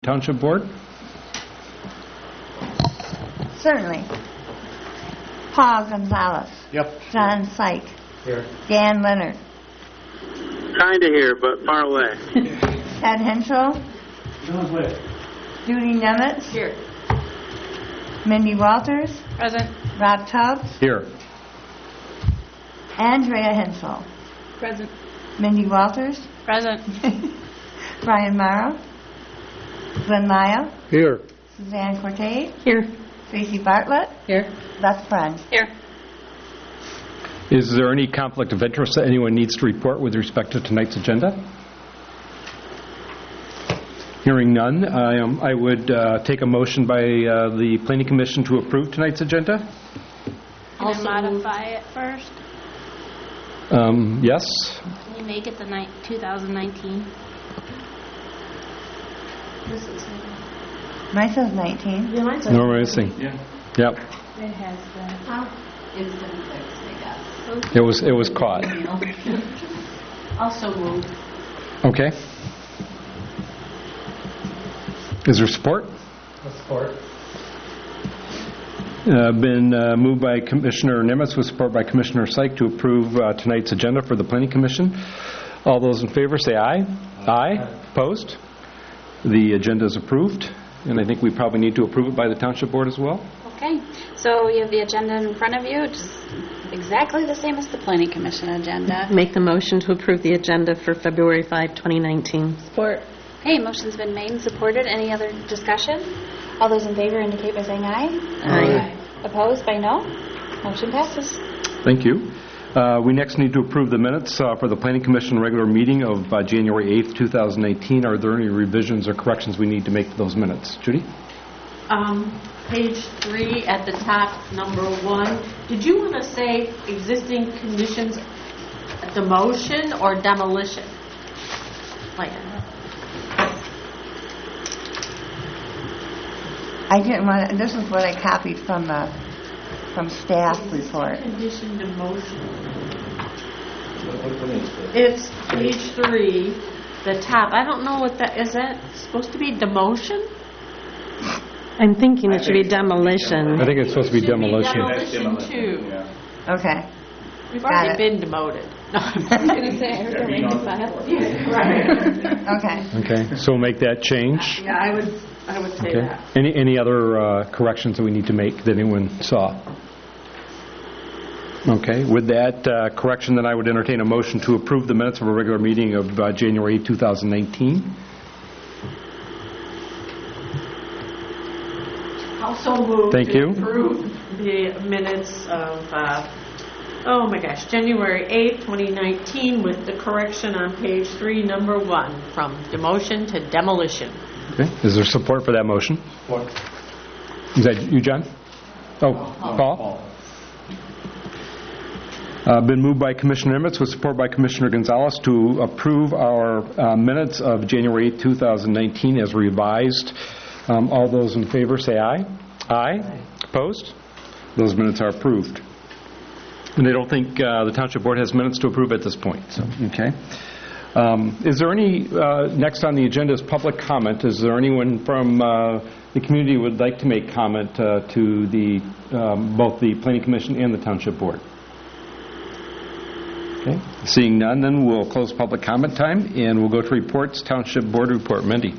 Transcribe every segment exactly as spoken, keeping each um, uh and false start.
Township Board? Certainly. Paul Gonzalez. Yep. John Syke. Here. Dan Leonard. Kind of here, but far away. Ted Henshaw. John's with. Judy Nemitz. Here. Mindy Walters. Present. Rob Tubbs. Here. Andrea Henshaw. Present. Mindy Walters. Present. Brian Morrow. Glenn Maya. Here. Suzanne Cortez. Here. Tracy Bartlett. Here. Beth Friend. Here. Is there any conflict of interest that anyone needs to report with respect to tonight's agenda? Hearing none, I, um, I would uh, take a motion by uh, the Planning Commission to approve tonight's agenda. Can I modify it first? Um, yes? Can you make it the ni- two thousand nineteen? This is Mine says nineteen. Yeah, mine says. Norma Issing. Yeah. Yep. It has the... It's been fixed, I guess. It was, it was caught. Also moved. Okay. Is there support? Support. Uh, been uh, moved by Commissioner Nimitz with support by Commissioner Syke to approve uh, tonight's agenda for the Planning Commission. All those in favor say aye. Aye. Opposed? The agenda is approved, and I think we probably need to approve it by the Township Board as well. Okay, so you have the agenda in front of you, just exactly the same as the Planning Commission agenda. Make the motion to approve the agenda for February fifth, twenty nineteen. Support. Okay, motion's been made and supported. Any other discussion? All those in favor indicate by saying aye. Aye. Opposed by no. Motion passes. Thank you. Uh, we next need to approve the minutes uh, for the Planning Commission regular meeting of uh, January eighth, two thousand eighteen. Are there any revisions or corrections we need to make to those minutes? Judy? Um, page three at the top, number one. Did you want to say existing conditions demotion or demolition? Like, I didn't want to, this is what I copied from the from staff report. condition demotion. It's page three, the top. I don't know what that is. That supposed to be demotion? I'm thinking it should be demolition. I think it's supposed to be Should be demolition. demolition too. Yeah. Okay. We've Got already it. been demoted. No, I'm going to say, I heard the ring of file. Okay. Okay, so we'll make that change. Yeah, I would. I would say Okay. that. Any any other uh, corrections that we need to make that anyone saw? Okay. With that uh, correction, then I would entertain a motion to approve the minutes of a regular meeting of uh, January eighth, two thousand nineteen. Also moved Thank to you. approve the minutes of, uh, oh my gosh, January eighth, twenty nineteen, with the correction on page three, number one, from demotion to demolition. Okay. Is there support for that motion? Support. Is that you, John? Oh, Paul? Uh, been moved by Commissioner Nimitz with support by Commissioner Gonzalez to approve our uh, minutes of January eighth, two thousand nineteen as revised. Um, all those in favor say aye. Aye. Aye. Opposed? Those minutes are approved. And I don't think uh, the Township Board has minutes to approve at this point. So, okay. Um, is there any, uh, next on the agenda is public comment. Is there anyone from uh, the community who would like to make comment uh, to the um, both the Planning Commission and the Township Board? Okay. Seeing none, then we'll close public comment time and we'll go to reports. Township Board report. Mindy.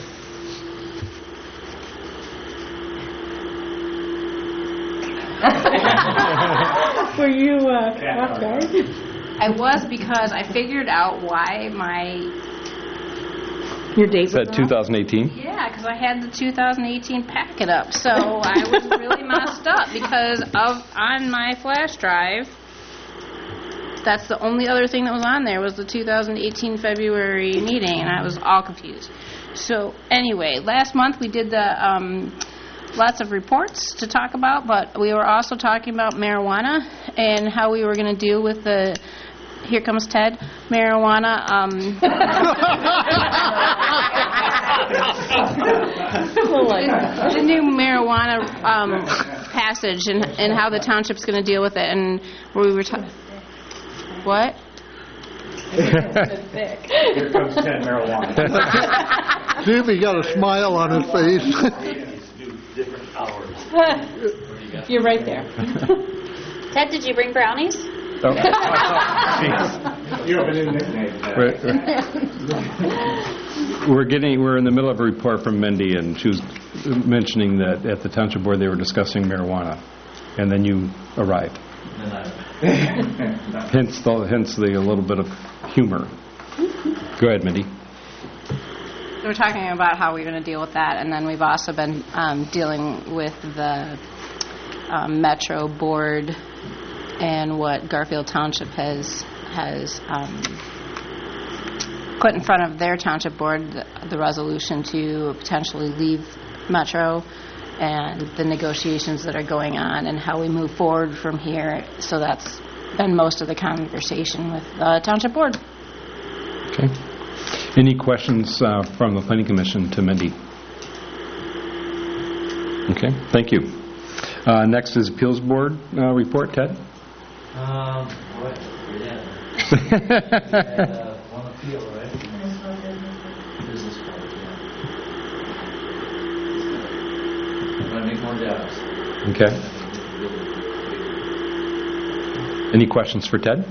Were you uh, off guard? I was, because I figured out why my... Your date Is that two thousand eighteen? Yeah, because I had the two thousand eighteen packet up, so I was really messed up because of on my flash drive. That's the only other thing that was on there was the two thousand eighteen February meeting, and I was all confused. So anyway, last month we did the um, lots of reports to talk about, but we were also talking about marijuana and how we were going to deal with the. Here comes Ted. Marijuana. Um, the new marijuana um, passage and, and how the township's going to deal with it, and we were talking. What? Here comes Ted Marijuana. See if he got a smile on his face. You're right there. Ted, did you bring brownies? Oh. You have a new nickname. We're- We're getting, we're in the middle of a report from Mindy, and she was mentioning that at the Township Board they were discussing marijuana, and then you arrived. Hence the, hence the a little bit of humor. Go ahead, Mindy. We're talking about how we're going to deal with that, and then we've also been um, dealing with the um, Metro Board and what Garfield Township has has um, put in front of their Township Board, the, the resolution to potentially leave Metro, and the negotiations that are going on, and how we move forward from here. So that's been most of the conversation with the Township Board. Okay. Any questions uh, from the Planning Commission to Mindy? Okay, thank you. Uh, next is Appeals Board uh, report, Ted. Um, what? Yeah. We had, uh, one appeal, right? Business part, yeah. I'm going to make more jobs. Okay. Any questions for Ted?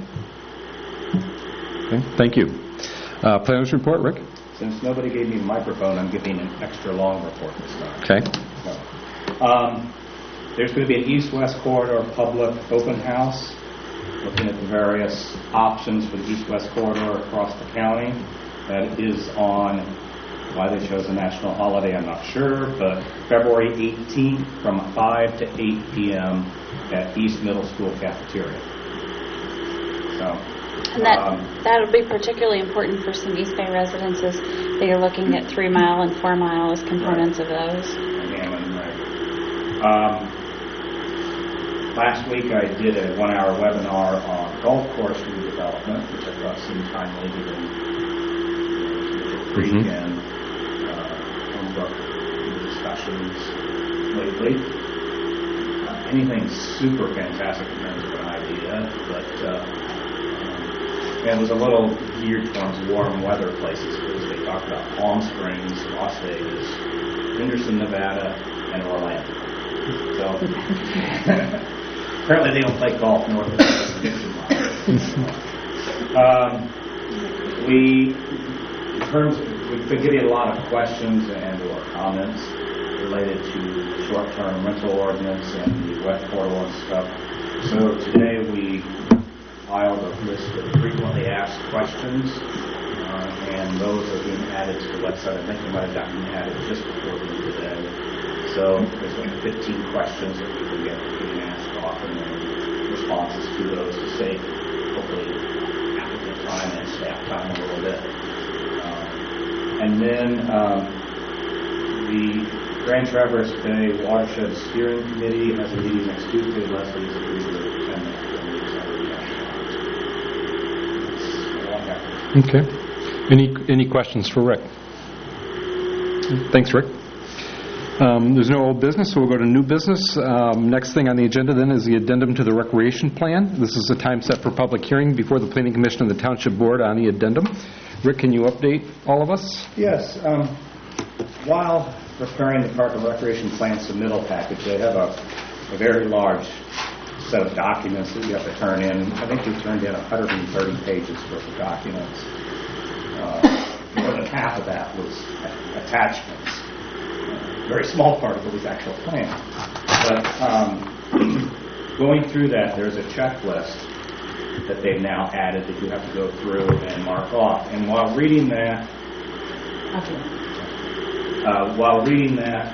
Okay, thank you. Uh, Planners report, Rick? Since nobody gave me a microphone, I'm giving an extra long report this time. Okay. So, um, there's going to be an east-west corridor public open house, looking at the various options for the east-west corridor across the county. That is on, why they chose a national holiday, I'm not sure, but February eighteenth from five to eight p.m. at East Middle School cafeteria. So, And that, um, that'll be particularly important for some East Bay residences. They are looking at three mile and four mile as components of those. Hammond, right. Um, last week I did a one-hour webinar on golf course redevelopment, which I thought seemed timely given the Creek Mhm. and uh, Homebrook discussions lately. Uh, anything super fantastic in terms of an idea, but uh, um, and it was a little geared towards warm weather places because they talked about Palm Springs, Las Vegas, Henderson, Nevada, and Orlando. So apparently they don't play golf north of the Dixon line. um, we, in terms, of, we've been getting a lot of questions and or comments related to the short-term rental ordinance and the wet portal and stuff. So today we filed a list of frequently asked questions, uh, and those are being added to the website. I think they might have gotten added just before the end of the day. So there's like fifteen questions that we can get being asked often, and responses to those to save, hopefully, applicant time and staff time a little bit. Um, and then um, the Grand Traverse Bay Watershed Steering Committee has a meeting next Tuesday. Leslie is agreed to attend that. Okay. Any any questions for Rick? Thanks, Rick. Um, there's no old business, so we'll go to new business. Um, next thing on the agenda then is the addendum to the recreation plan. This is a time set for public hearing before the Planning Commission and the Township Board on the addendum. Rick, can you update all of us? Yes. Um, while preparing the Park and Recreation Plan submittal package, they have a, a very large set of documents that you have to turn in. I think we turned in one hundred thirty pages worth of documents. Uh, more than half of that was attachments. Uh, very small part of it was actual plan. But um, going through that, there's a checklist that they've now added that you have to go through and mark off. And while reading that, uh, while reading that,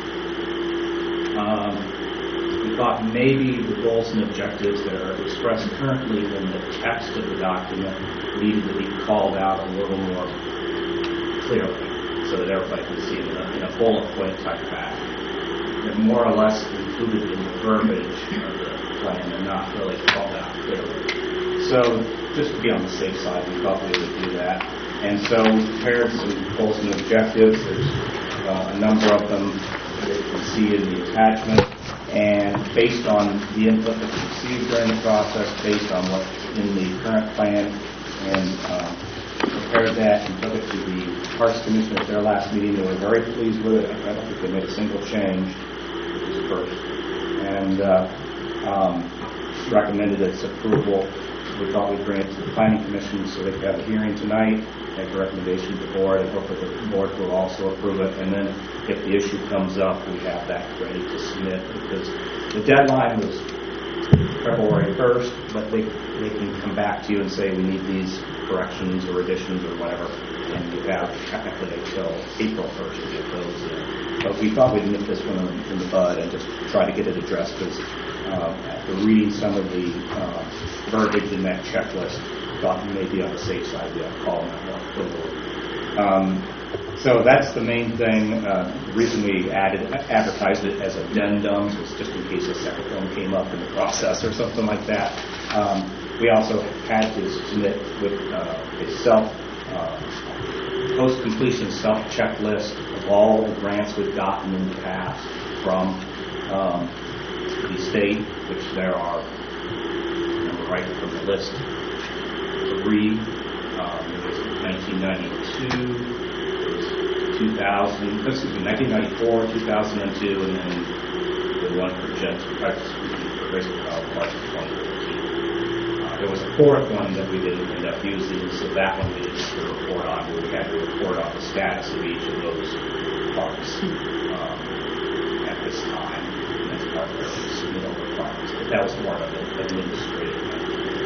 um, we thought maybe the goals and objectives that are expressed currently in the text of the document needed to be called out a little more clearly so that everybody can see it in a, in a bullet point type fashion. They're more or less included in the verbiage of the plan and not really called out clearly. So just to be on the safe side, we thought we would do that. And so we prepared some goals and objectives. There's uh, a number of them that you can see in the attachment. And based on the input that we received during the process, based on what's in the current plan and uh, prepared that and took it to the Parks Commission at their last meeting. They were very pleased with it. I don't think they made a single change, which is first, and uh, um, recommended its approval. We thought we'd bring it to the Planning Commission so they could have a hearing tonight, make a recommendation to the board, and hope that the board will also approve it. And then if the issue comes up, we have that ready to submit, because the deadline was February first, but they, they can come back to you and say we need these corrections or additions or whatever, and you have technically until April first to get those in. But we thought we'd nip this one in the bud and just try to get it addressed, because uh, after reading some of the uh, verbiage in that checklist, thought we may be on the safe side of calling that more clearly. Um, so that's the main thing. Uh, the reason we added advertised it as addendums was just in case a second one came up in the process or something like that. Um, we also had to submit with uh, a self uh, post-completion self checklist of all the grants we've gotten in the past from um, the state, which there are, remember right from the list, three. Um, it was nineteen ninety-two, it was two thousand, excuse me, nineteen ninety-four, two thousand two, and then the one for Jets, for Grace Park in twenty fourteen. Uh, there was a fourth one that we didn't end up using, so that one we didn't have to report on. We had to report on the status of each of those parks um, at this time. And that's part of their submittal requirements. But that was more of an administrative matter.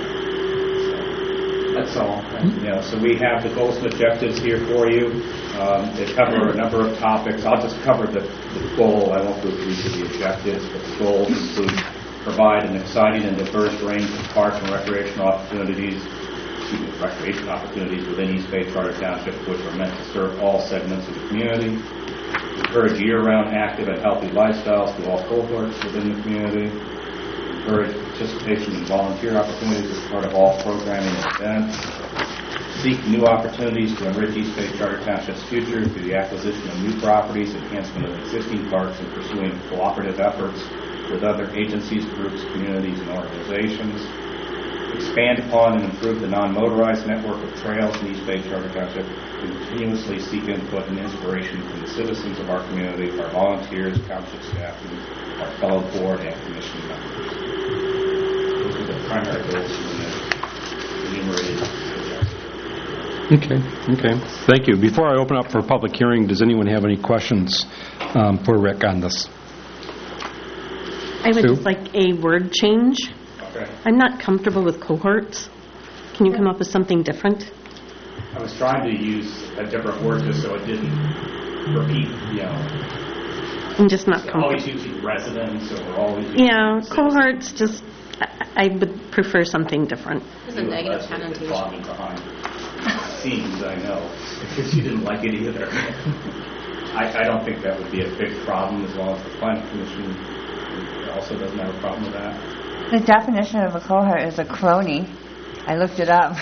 That's all. You know, so we have the goals and objectives here for you. Um, they cover a number of topics. I'll just cover the, the goal. I won't go through each of the objectives, but the goals include provide an exciting and diverse range of parks and recreational opportunities, excuse me, recreation opportunities within East Bay Charter Township, which are meant to serve all segments of the community. Encourage year-round active and healthy lifestyles to all cohorts within the community. Encourage participation in volunteer opportunities as part of all programming and events. Seek new opportunities to enrich East Bay Charter Township's future through the acquisition of new properties, enhancement of existing parks, and pursuing cooperative efforts with other agencies, groups, communities, and organizations. Expand upon and improve the non-motorized network of trails in East Bay Charter Township. Continuously seek input and inspiration from the citizens of our community, our volunteers, township staff, and our fellow board and commission members. Those are the primary goals in the enumerated objectives. Okay, okay. Thank you. Before I open up for public hearing, does anyone have any questions um, for Rick on this? I would Sue? just like a word change. Okay. I'm not comfortable with cohorts. Can you come up with something different? I was trying to use a different word just so it didn't repeat, you know. I'm just not Always comfortable. using residents or always using Yeah, citizens. cohorts, just, I I would prefer something different. It's a negative connotation. Talking behind the scenes, I know, because you didn't like it either. I, I don't think that would be a big problem as long as the planning commission also doesn't have a problem with that. The definition of a cohort is a crony. I looked it up.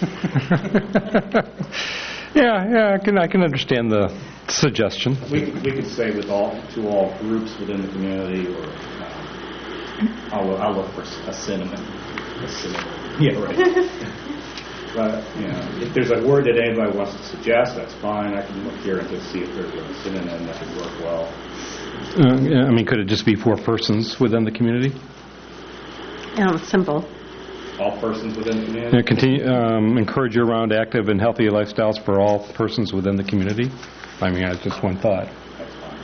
Yeah, yeah, I can I can understand the suggestion. We could, we could say with all to all groups within the community, or um, I'll I'll look for a synonym. A synonym. Yeah, right. But you know, if there's a word that anybody wants to suggest, that's fine. I can look here and just see if there's a synonym that would work well. Uh, yeah, I mean, could it just be for persons within the community? Yeah, simple. All persons within the community. Yeah, continue, um, encourage year-round active and healthy lifestyles for all persons within the community. I mean, that's just one thought. That's fine.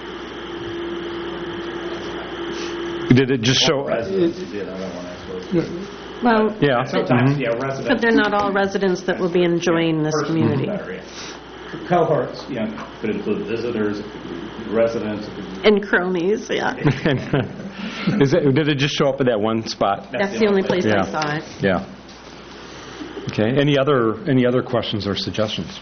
Did it just show? Residents is the other one, I suppose. Well, Yeah. Sometimes, Mhm. yeah, residents. but they're not all residents that will be enjoying this Persons community. better, yeah. Cohorts, you know, could include visitors, it could include residents. It could And cronies, yeah. Is it, did it just show up at that one spot? That's the only place I Yeah. saw it. Yeah. Okay. Any other any other questions or suggestions?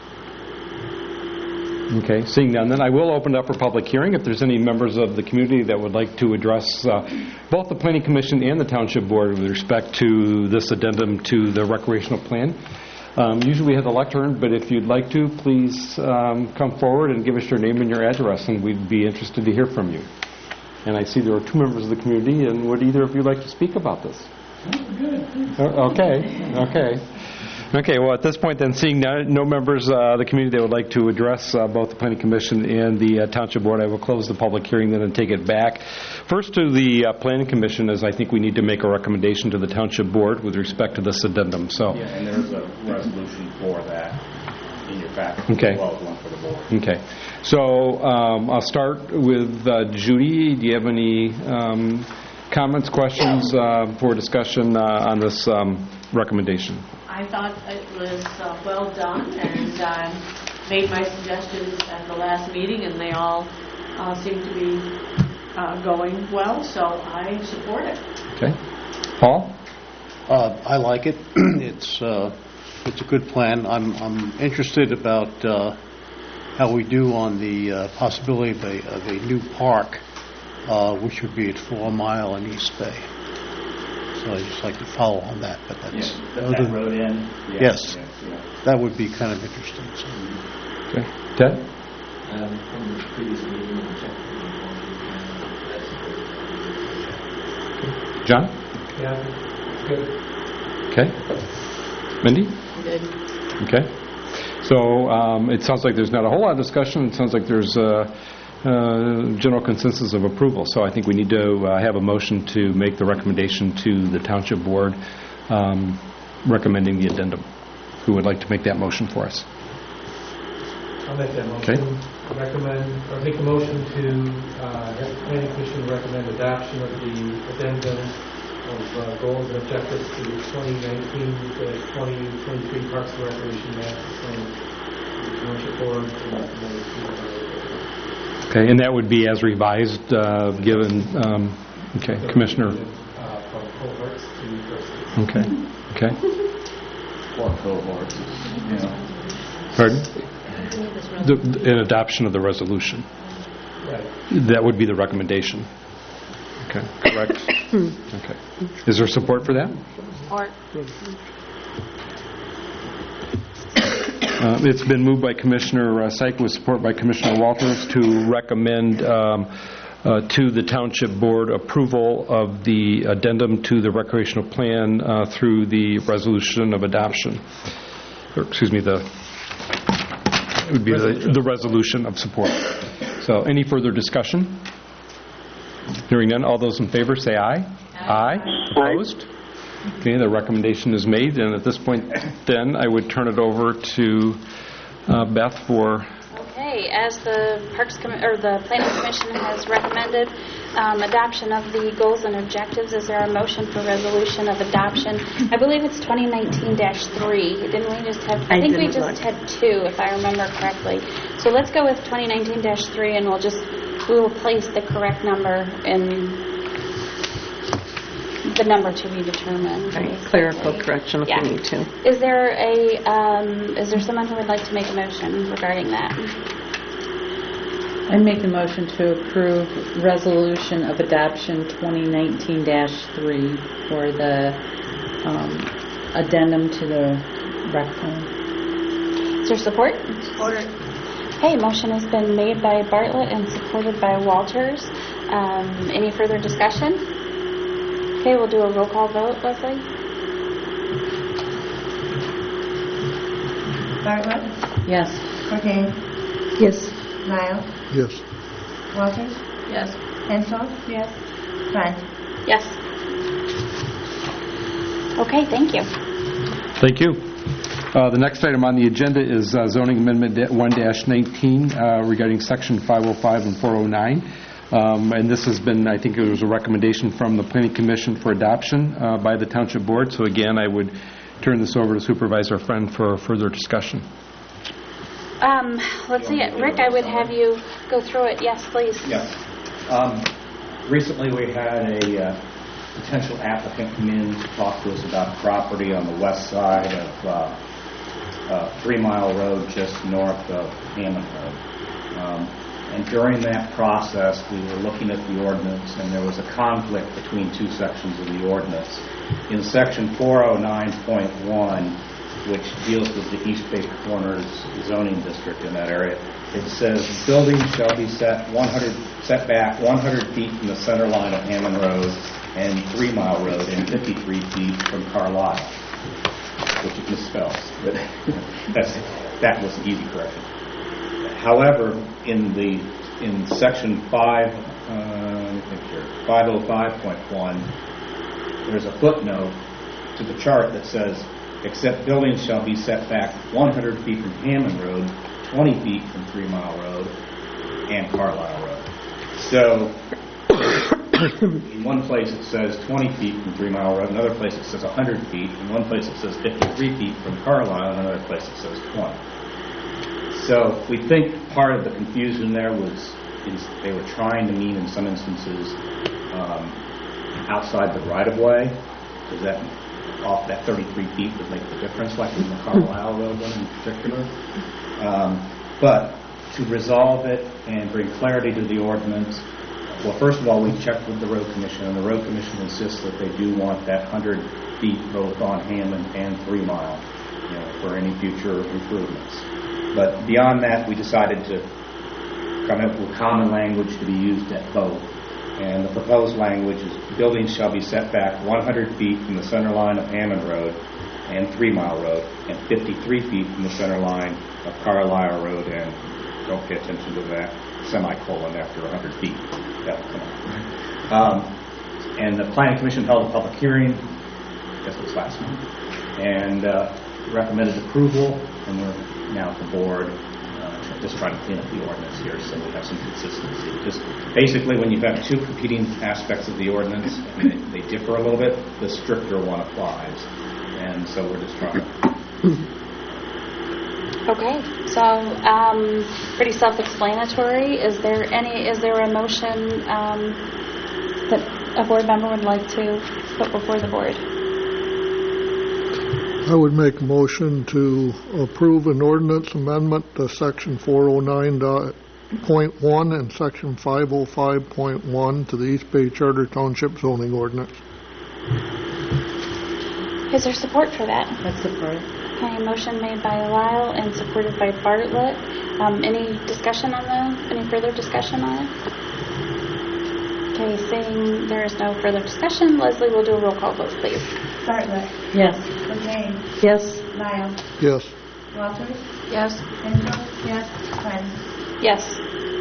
Okay. Seeing none, then I will open it up for public hearing. If there's any members of the community that would like to address uh, both the Planning Commission and the Township Board with respect to this addendum to the recreational plan. Um, usually we have the lectern, but if you'd like to, please um, come forward and give us your name and your address, and we'd be interested to hear from you. And I see there are two members of the community, and would either of you like to speak about this? Uh, Okay, okay. Okay, well, at this point, then, seeing no no members uh, of the community that would like to address uh, both the Planning Commission and the uh, Township Board, I will close the public hearing then and take it back. First to the uh, Planning Commission, is I think we need to make a recommendation to the Township Board with respect to this addendum. So, Yeah, and there's a resolution for that in your package, Okay. as well as one for the board. okay. So um, I'll start with uh, Judy. Do you have any um, comments, questions uh, for discussion uh, on this um, recommendation? I thought it was uh, well done, and I made my suggestions at the last meeting, and they all uh, seem to be uh, going well, so I support it. Okay. Paul? Uh, I like it. It's uh, it's a good plan. I'm I'm interested about uh, how we do on the uh, possibility of a, of a new park, uh, which would be at Four Mile and East Bay. So I'd just like to follow on that, but that's... Yeah, that that road in? Yeah, Yes. yeah, yeah. That would be kind of interesting. So. Okay. Ted? Um, From the previous meeting, I checked the information, that's John? Yeah, good. Okay. Mindy? Good. Okay. So um, it sounds like there's not a whole lot of discussion. It sounds like there's a uh, general consensus of approval. So I think we need to uh, have a motion to make the recommendation to the Township Board um, recommending the addendum. Who would like to make that motion for us? I'll make that motion. Okay. Recommend, or make a motion to uh, have the Planning Commission recommend adoption of the addendum of uh, goals and objectives to the twenty nineteen to twenty twenty-three Parks and Recreation Master Plan. The Township Board and recommend to Okay, and that would be as revised, uh, given, um, okay, Commissioner. uh, from cohorts to persons. Okay, okay. Or cohorts, you know. Pardon? The, an adoption of the resolution. Right. That would be the recommendation. Okay, correct? Okay. Is there support for that? Or Uh, It's been moved by Commissioner uh, Syke with support by Commissioner Walters to recommend um, uh, to the Township Board approval of the addendum to the recreational plan uh, through the resolution of adoption. Or, excuse me, the, it would be the, the resolution of support. So any further discussion? Hearing none, all those in favor say aye. Aye. Opposed? Okay, the recommendation is made, and at this point, then, I would turn it over to uh, Beth for... Okay, as the Parks Com- or the Planning Commission has recommended um, adoption of the goals and objectives, is there a motion for resolution of adoption? I believe it's twenty nineteen dash three. Didn't we just have... I, I think we didn't just look. had two, if I remember correctly. So let's go with twenty nineteen dash three, and we'll just... We will place the correct number in... the number to be determined. Right, clerical correction if Yeah. we need to. Is there a, um, is there someone who would like to make a motion regarding that? I make a motion to approve resolution of adoption twenty nineteen dash three for the um, addendum to the rec plan. Is there support? Support. Okay, motion has been made by Bartlett and supported by Walters. Um, any further discussion? Okay, we'll do a roll call vote, Leslie. Bartlett, Yes. Cortez, Yes. Lyle, Yes. Walters, yes. Hensel, Yes. Friend. Yes. Okay, thank you. Thank you. Uh, The next item on the agenda is uh, zoning amendment one dash nineteen uh, regarding section five oh five and four oh nine. Um, And this has been, I think it was a recommendation from the Planning Commission for adoption uh, by the Township Board. So again, I would turn this over to Supervisor Friend for further discussion. Um, let's see, Rick, I would have you go through it. Yes, please. Yes. Um, Recently, we had a uh, potential applicant come in to talk to us about property on the west side of uh, uh, Three Mile Road, just north of Hammond Road. Um, And during that process, we were looking at the ordinance, and there was a conflict between two sections of the ordinance. In section four oh nine point one, which deals with the East Bay Corners zoning district in that area, it says buildings shall be set one hundred set back one hundred feet from the center line of Hammond Road and Three Mile Road and fifty-three feet from Carlisle. which it misspells, but that's, that was an easy correction. However, in the in section five, uh, let me think here, five oh five point one, there's a footnote to the chart that says, except buildings shall be set back one hundred feet from Hammond Road, twenty feet from Three Mile Road, and Carlisle Road. So, in one place it says twenty feet from Three Mile Road, another place it says one hundred feet, in one place it says fifty-three feet from Carlisle, and another place it says twenty. So we think part of the confusion there was is they were trying to mean in some instances um, outside the right-of-way, because that off that thirty-three feet would make the difference, like in the Carlisle Road one in particular. Um, but to resolve it and bring clarity to the ordinance, well, first of all, we checked with the Road Commission, and the Road Commission insists that they do want that one hundred feet both on Hammond and Three Mile, you know, for any future improvements. But beyond that, we decided to come up with common language to be used at both. And the proposed language is buildings shall be set back one hundred feet from the center line of Hammond Road and Three Mile Road, and fifty-three feet from the center line of Carlisle Road, and don't pay attention to that semicolon after one hundred feet. That'll come up. Um, and the Planning Commission held a public hearing, I guess it was last month, and uh, recommended approval, and we're now at the board uh, just trying to clean up the ordinance here so we have some consistency. Just basically, when you have two competing aspects of the ordinance and they, they differ a little bit, the stricter one applies. And so we're just trying to... Okay, so um, pretty self-explanatory. Is there any? Is there a motion um, that a board member would like to put before the board? I would make a motion to approve an ordinance amendment to Section four oh nine point one and Section five oh five point one to the East Bay Charter Township zoning ordinance. Is there support for that? That's support. Okay, motion made by Lyle and supported by Bartlett. Um, any discussion on the? Any further discussion on it? Okay, seeing there is no further discussion, Leslie will do a roll call vote, please. Bartlett. Yes. McCain. Yes. Lyle. Yes. Walters. Yes. Angel. Yes. Friends. Yes.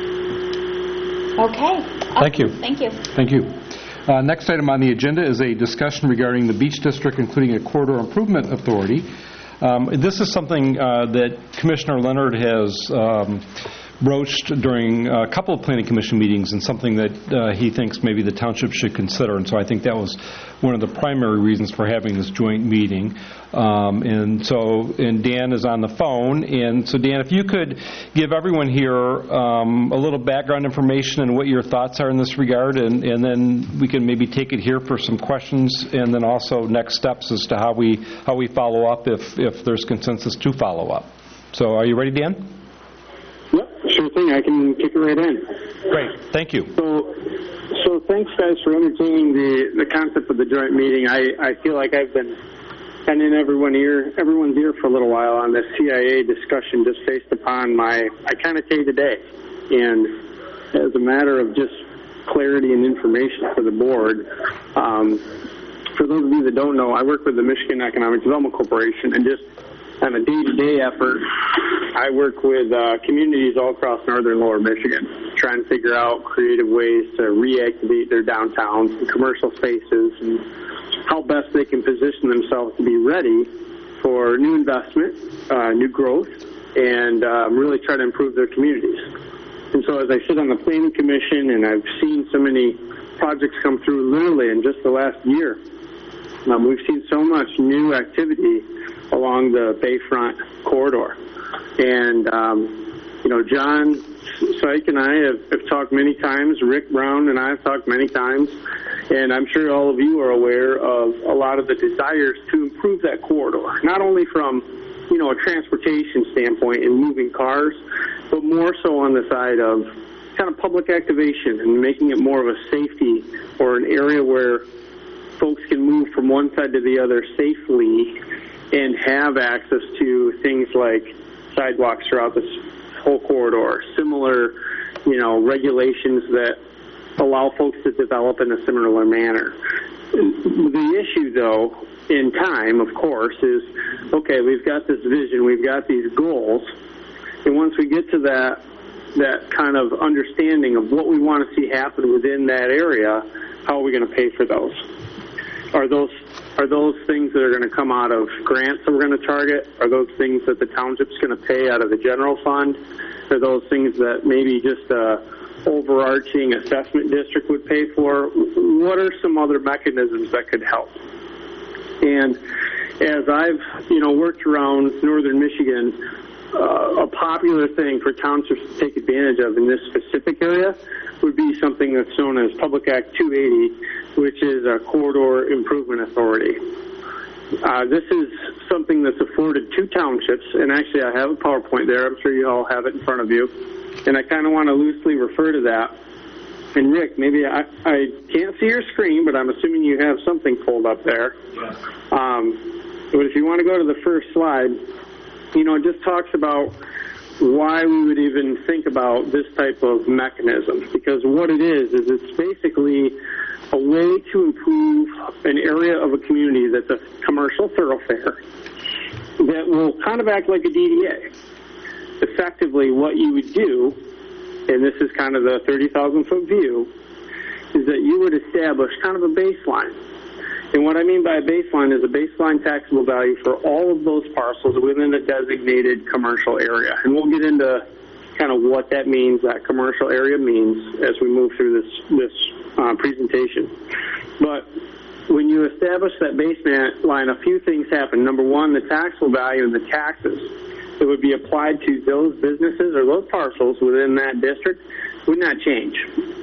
Okay. Awesome. Thank you. Thank you. Thank you. Uh, next item on the agenda is a discussion regarding the Beach District, including a corridor improvement authority. Um, this is something uh, that Commissioner Leonard has um, broached during a couple of Planning Commission meetings, and something that uh, he thinks maybe the township should consider. And so I think that was one of the primary reasons for having this joint meeting. Um, and so, and Dan is on the phone. And so, Dan, if you could give everyone here um, a little background information and what your thoughts are in this regard, and, and then we can maybe take it here for some questions, and then also next steps as to how we how we follow up if if there's consensus to follow up. So, are you ready, Dan? Yep, sure thing. I can kick it right in. Great. Thank you. So, so thanks, guys, for entertaining the, the concept of the joint meeting. I, I feel like I've been kind of in everyone ear, everyone's ear for a little while on this C I A discussion, just based upon my, I kind of take today. And as a matter of just clarity and information for the board, um, for those of you that don't know, I work with the Michigan Economic Development Corporation, and just on a day-to-day effort, I work with uh, communities all across northern lower Michigan, trying to figure out creative ways to reactivate their downtowns and commercial spaces, and how best they can position themselves to be ready for new investment, uh, new growth, and um, really try to improve their communities. And so as I sit on the Planning Commission, and I've seen so many projects come through literally in just the last year, um, we've seen so much new activity along the Bayfront corridor. And, um, you know, John Syke and I have, have talked many times. Rick Brown and I have talked many times. And I'm sure all of you are aware of a lot of the desires to improve that corridor, not only from, you know, a transportation standpoint and moving cars, but more so on the side of kind of public activation and making it more of a safety, or an area where folks can move from one side to the other safely and have access to things like sidewalks throughout this whole corridor, similar, you know, regulations that allow folks to develop in a similar manner. The issue, though, in time, of course, is, okay, we've got this vision, we've got these goals, and once we get to that that kind of understanding of what we want to see happen within that area, how are we going to pay for those? Are those are those things that are going to come out of grants that we're going to target? Are those things that the township's going to pay out of the general fund? Are those things that maybe just a overarching assessment district would pay for? What are some other mechanisms that could help? And as I've, you know, worked around northern Michigan, uh, a popular thing for townships to take advantage of in this specific area would be something that's known as Public Act two eighty, which is a corridor improvement authority. Uh, this is something that's afforded to townships, and actually I have a PowerPoint there. I'm sure you all have it in front of you. And I kind of want to loosely refer to that. And Rick, maybe I, I can't see your screen, but I'm assuming you have something pulled up there. Yes. Um, but if you want to go to the first slide, you know, it just talks about why we would even think about this type of mechanism. Because what it is, is it's basically a way to improve an area of a community that's a commercial thoroughfare that will kind of act like a D D A. Effectively, what you would do, and this is kind of the thirty thousand foot view, is that you would establish kind of a baseline. And what I mean by a baseline is a baseline taxable value for all of those parcels within a designated commercial area. And we'll get into kind of what that means, that commercial area means, as we move through this, this uh, presentation. But when you establish that baseline, a few things happen. Number one, the taxable value and the taxes that would be applied to those businesses or those parcels within that district would not change.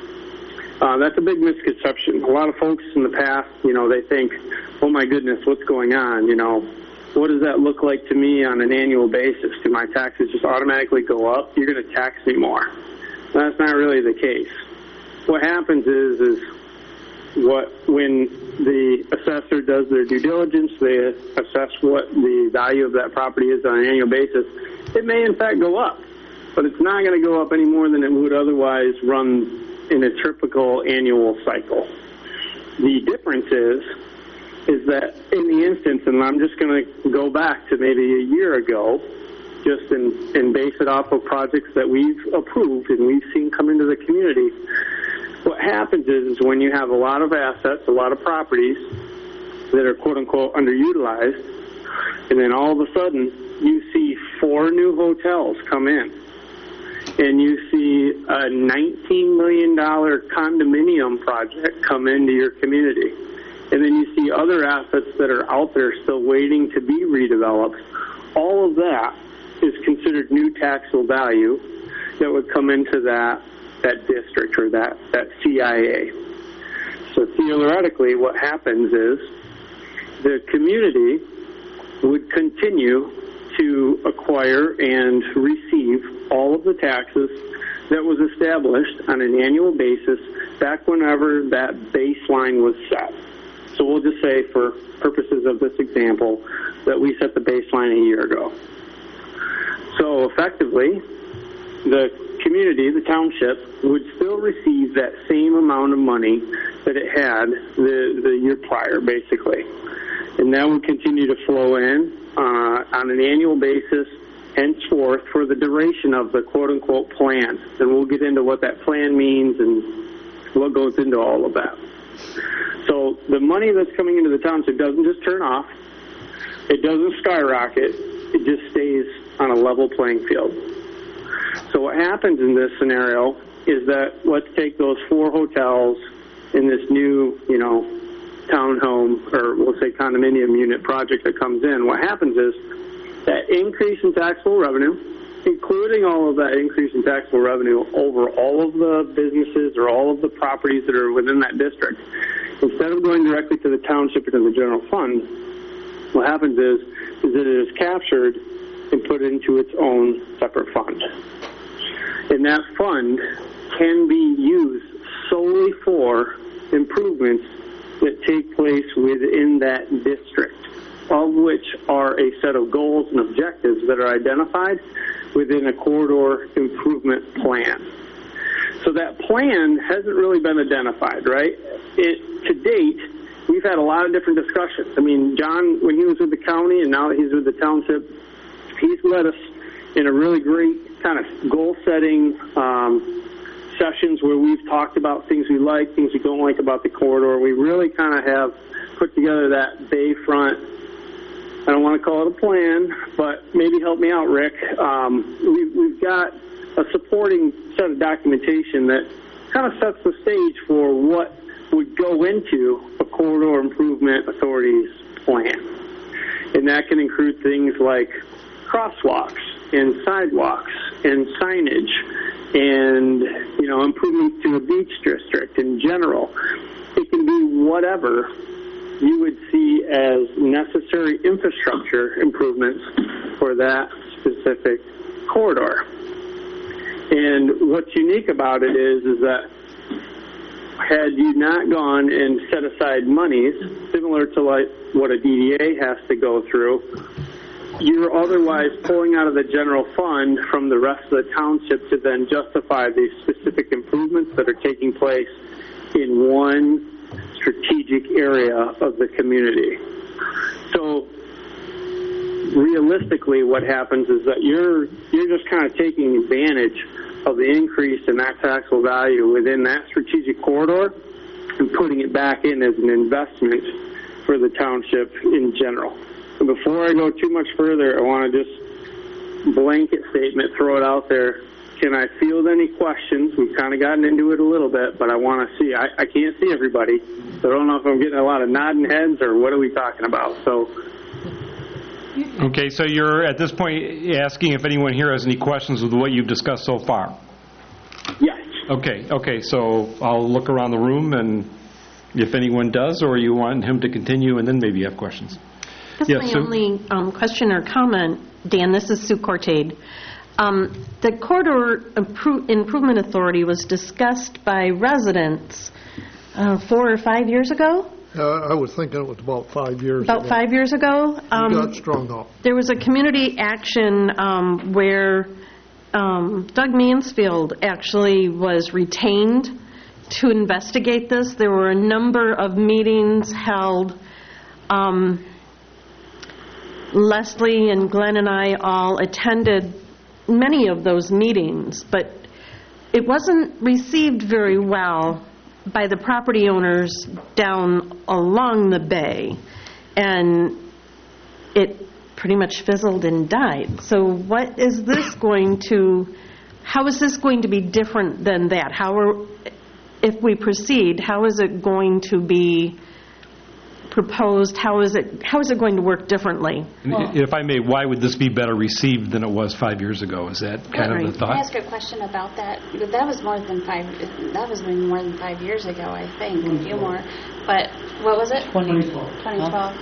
Uh, that's a big misconception. A lot of folks in the past, you know, they think, oh my goodness, what's going on? You know, what does that look like to me on an annual basis? Do my taxes just automatically go up? You're going to tax me more. That's not really the case. What happens is, is what when the assessor does their due diligence, they assess what the value of that property is on an annual basis. It may in fact go up, but it's not going to go up any more than it would otherwise run in a typical annual cycle. The difference is, is that in the instance, and I'm just going to go back to maybe a year ago, just in, and base it off of projects that we've approved and we've seen come into the community. What happens is, is when you have a lot of assets, a lot of properties that are quote-unquote underutilized, and then all of a sudden you see four new hotels come in, and you see a nineteen million dollars condominium project come into your community, and then you see other assets that are out there still waiting to be redeveloped, all of that is considered new taxable value that would come into that that district or that, that C I A. So theoretically, what happens is the community would continue to acquire and receive all of the taxes that was established on an annual basis back whenever that baseline was set. So we'll just say, for purposes of this example, that we set the baseline a year ago. So effectively, the community, the township, would still receive that same amount of money that it had the, the year prior, basically. And that would continue to flow in uh, on an annual basis, henceforth, for the duration of the quote-unquote plan. And we'll get into what that plan means and what goes into all of that. So the money that's coming into the township doesn't just turn off. It doesn't skyrocket. It just stays on a level playing field. So what happens in this scenario is that, let's take those four hotels in this new, you know, townhome, or we'll say condominium unit project that comes in. What happens is that increase in taxable revenue, including all of that increase in taxable revenue over all of the businesses or all of the properties that are within that district, instead of going directly to the township or to the general fund, what happens is, is that it is captured and put into its own separate fund. And that fund can be used solely for improvements that take place within that district, of which are a set of goals and objectives that are identified within a corridor improvement plan. So that plan hasn't really been identified, right? It, to date, we've had a lot of different discussions. I mean, John, when he was with the county and now that he's with the township, he's led us in a really great kind of goal-setting um, sessions where we've talked about things we like, things we don't like about the corridor. We really kind of have put together that bayfront, I don't want to call it a plan, but maybe help me out, Rick. Um, we've, we've got a supporting set of documentation that kind of sets the stage for what would go into a corridor improvement authority's plan. And that can include things like crosswalks and sidewalks and signage and, you know, improvements to a beach district in general. It can be whatever you would see as necessary infrastructure improvements for that specific corridor. And what's unique about it is, is that had you not gone and set aside monies, similar to like what a D D A has to go through, you're otherwise pulling out of the general fund from the rest of the township to then justify these specific improvements that are taking place in one strategic area of the community. So realistically, what happens is that you're you're just kind of taking advantage of the increase in that taxable value within that strategic corridor and putting it back in as an investment for the township in general. So before I go too much further, I want to just blanket statement, throw it out there. Can I field any questions? We've kind of gotten into it a little bit, but I want to see. I, I can't see everybody, so I don't know if I'm getting a lot of nodding heads or what are we talking about. So. Okay, so you're at this point asking if anyone here has any questions with what you've discussed so far? Yes. Okay, okay, so I'll look around the room, and if anyone does, or you want him to continue, and then maybe you have questions. That's yes, my Sue? only um, question or comment, Dan. This is Sue Cortade. Um, the Corridor Impro- Improvement Authority was discussed by residents uh, four or five years ago? Uh, I was thinking it was about five years About ago. five years ago. Um, You got strung up. There was a community action um, where um, Doug Mansfield actually was retained to investigate this. There were a number of meetings held. Um, Leslie and Glenn and I all attended many of those meetings, but it wasn't received very well by the property owners down along the bay, and it pretty much fizzled and died. So what is this going to, how is this going to be different than that? How are, if we proceed, how is it going to be proposed? How is it, how is it going to work differently? Well, if I may, why would this be better received than it was five years ago? Is that kind Right. of the thought? Can I ask a question about that? That was more than five. That was maybe more than five years ago, I think. A few more. But what was it? twenty twelve. twenty twelve.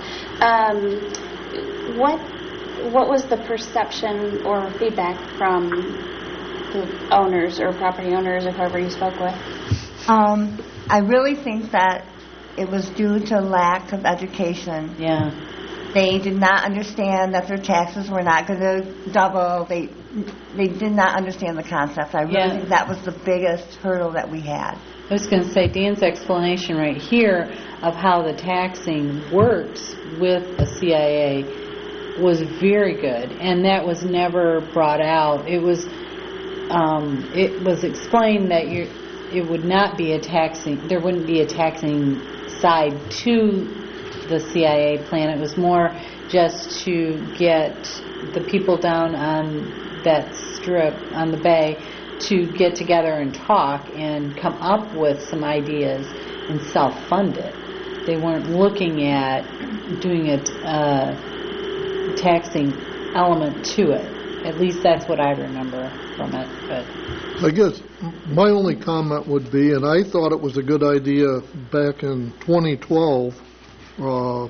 Um, what what was the perception or feedback from the owners or property owners or whoever you spoke with? Um, I really think that it was due to lack of education. Yeah. They did not understand that their taxes were not going to double. They they did not understand the concept. I really Yeah. think that was the biggest hurdle that we had. I was going to say, Dan's explanation right here of how the taxing works with the C I A was very good, and that was never brought out. It was um, it was explained that you it would not be a taxing, there wouldn't be a taxing side to the C I A plan. It was more just to get the people down on that strip, on the bay, to get together and talk and come up with some ideas and self-fund it. They weren't looking at doing a uh, taxing element to it. At least that's what I remember from it. But I guess my only comment would be, and I thought it was a good idea back in twenty twelve, uh,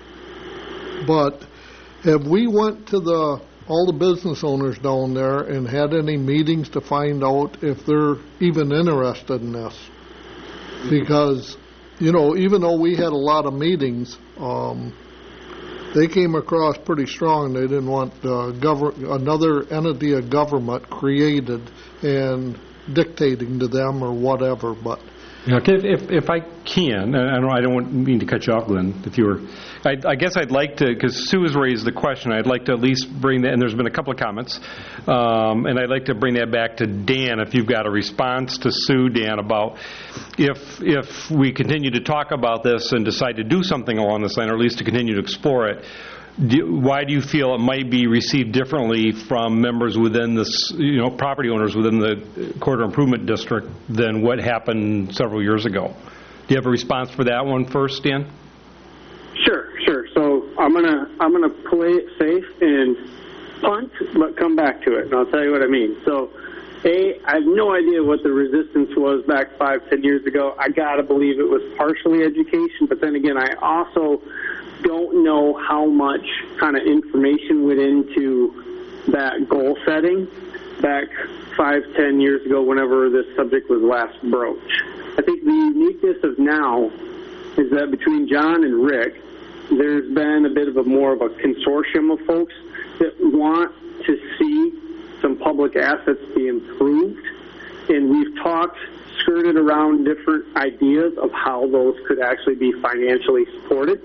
but have we went to the all the business owners down there and had any meetings to find out if they're even interested in this? Because, you know, even though we had a lot of meetings, um, they came across pretty strong. They didn't want uh, gover- another entity of government created and dictating to them or whatever. But Okay, if, if, if I can, and I don't, I don't want- mean to cut you off, Glenn, if you were, I, I guess I'd like to, because Sue has raised the question, I'd like to at least bring that, and there's been a couple of comments, um, and I'd like to bring that back to Dan, if you've got a response to Sue, Dan, about if, if we continue to talk about this and decide to do something along this line, or at least to continue to explore it, Do, why do you feel it might be received differently from members within this, you know, property owners within the corridor improvement district than what happened several years ago? Do you have a response for that one first, Dan? Sure, sure. So I'm gonna I'm gonna play it safe and punt, but come back to it, and I'll tell you what I mean. So, A, I have no idea what the resistance was back five, ten years ago. I gotta believe it was partially education, but then again, I also don't know how much kind of information went into that goal setting back five, ten years ago whenever this subject was last broached. I think the uniqueness of now is that between John and Rick, there's been a bit of a more of a consortium of folks that want to see some public assets be improved, and we've talked, skirted around different ideas of how those could actually be financially supported.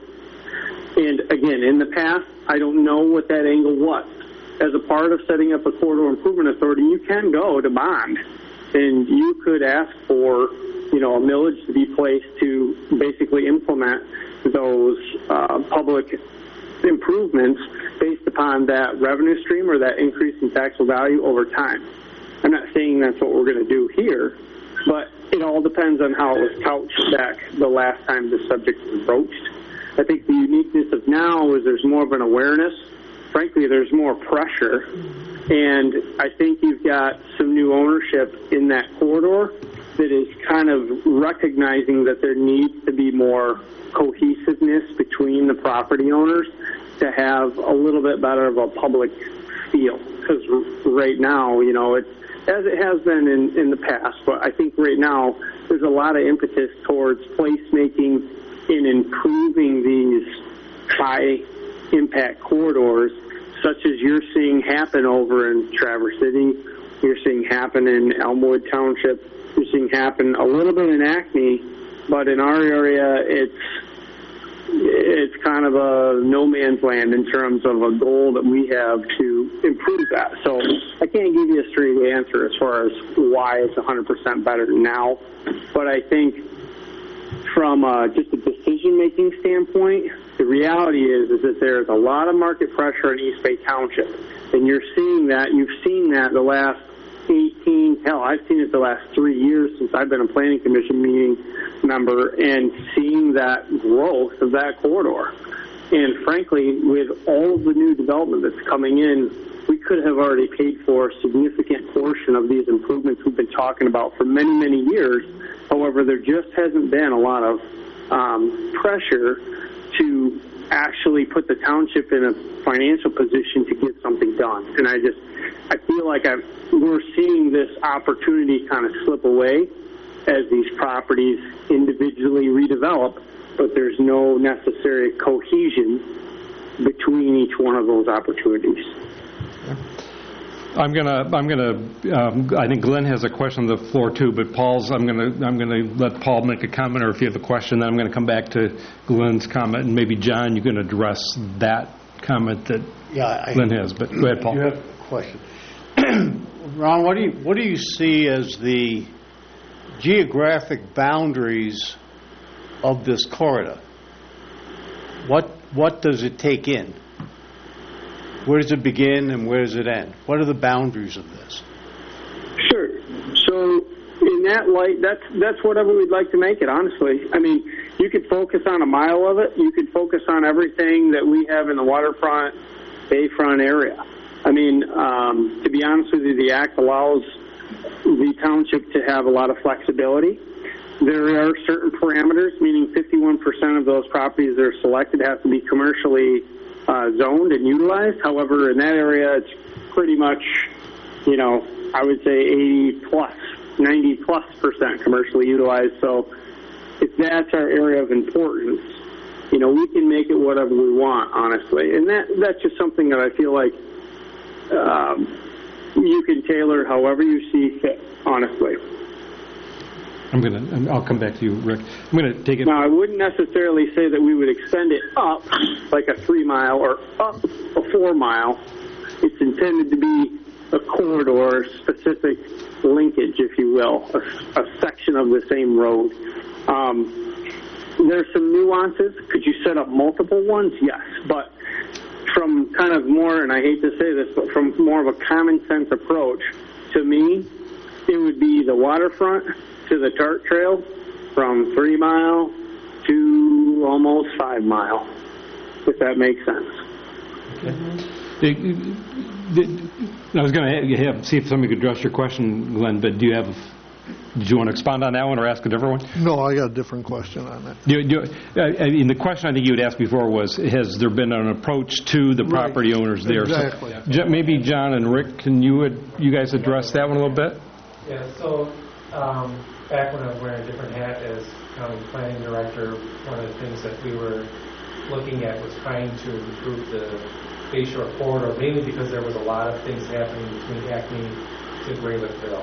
And again, in the past, I don't know what that angle was. As a part of setting up a corridor improvement authority, you can go to bond, and you could ask for, you know, a millage to be placed to basically implement those uh, public improvements based upon that revenue stream or that increase in taxable value over time. I'm not saying that's what we're going to do here, but it all depends on how it was couched back the last time the subject was broached. I think the uniqueness of now is there's more of an awareness. Frankly, there's more pressure. And I think you've got some new ownership in that corridor that is kind of recognizing that there needs to be more cohesiveness between the property owners to have a little bit better of a public feel. Because right now, you know, it's as it has been in, in the past, but I think right now there's a lot of impetus towards placemaking in improving these high-impact corridors, such as you're seeing happen over in Traverse City, you're seeing happen in Elmwood Township, you're seeing happen a little bit in Acme, but in our area, it's it's kind of a no man's land in terms of a goal that we have to improve that. So I can't give you a straight answer as far as why it's one hundred percent better now, but I think from uh, just a decision-making standpoint, the reality is is that there's a lot of market pressure in East Bay Township, and you're seeing that. You've seen that the last eighteen, hell, I've seen it the last three years since I've been a planning commission meeting member, and seeing that growth of that corridor. And frankly, with all of the new development that's coming in, we could have already paid for a significant portion of these improvements we've been talking about for many, many years. However, there just hasn't been a lot of um, pressure to actually put the township in a financial position to get something done. And I just, I feel like I've, we're seeing this opportunity kind of slip away as these properties individually redevelop, but there's no necessary cohesion between each one of those opportunities. I'm gonna, I'm gonna, um, I think Glenn has a question on the floor too, but Paul's, I'm gonna, I'm gonna let Paul make a comment, or if you have a question, then I'm gonna come back to Glenn's comment, and maybe John, you can address that comment that yeah, I, Glenn has. But go ahead, Paul. You have a question. Ron, what do you, what do you see as the geographic boundaries of this corridor? What, what does it take in? Where does it begin and where does it end? What are the boundaries of this? Sure. So in that light, that's that's whatever we'd like to make it, honestly. I mean, you could focus on a mile of it. You could focus on everything that we have in the waterfront, bayfront area. I mean, um, to be honest with you, the Act allows the township to have a lot of flexibility. There are certain parameters, meaning fifty-one percent of those properties that are selected have to be commercially Uh, zoned and utilized. However, in that area, it's pretty much, you know, I would say eighty plus, ninety plus percent commercially utilized. So if that's our area of importance, you know, we can make it whatever we want, honestly. And that that's just something that I feel like um, you can tailor however you see fit, honestly. I'm going to, I'll come back to you, Rick. I'm going to take it. Now, I wouldn't necessarily say that we would extend it up like a three mile or up a four mile. It's intended to be a corridor, specific linkage, if you will, a, a section of the same road. Um, there's some nuances. Could you set up multiple ones? Yes, but from kind of more, and I hate to say this, but from more of a common sense approach, to me, it would be the waterfront to the Tart Trail from three mile to almost five mile, if that makes sense. Okay. I was going to have, see if somebody could address your question, Glenn, but do you have, did you want to expand on that one or ask a different one? No, I got a different question on that. Do, do, I mean, the question I think you had asked before was, has there been an approach to the property Right. owners there? Exactly. So, maybe John and Rick, can you you guys address that one a little bit? Yeah, so um, back when I was wearing a different hat as county planning director, one of the things that we were looking at was trying to improve the Bay Shore corridor, mainly because there was a lot of things happening between Acme to Graywickville.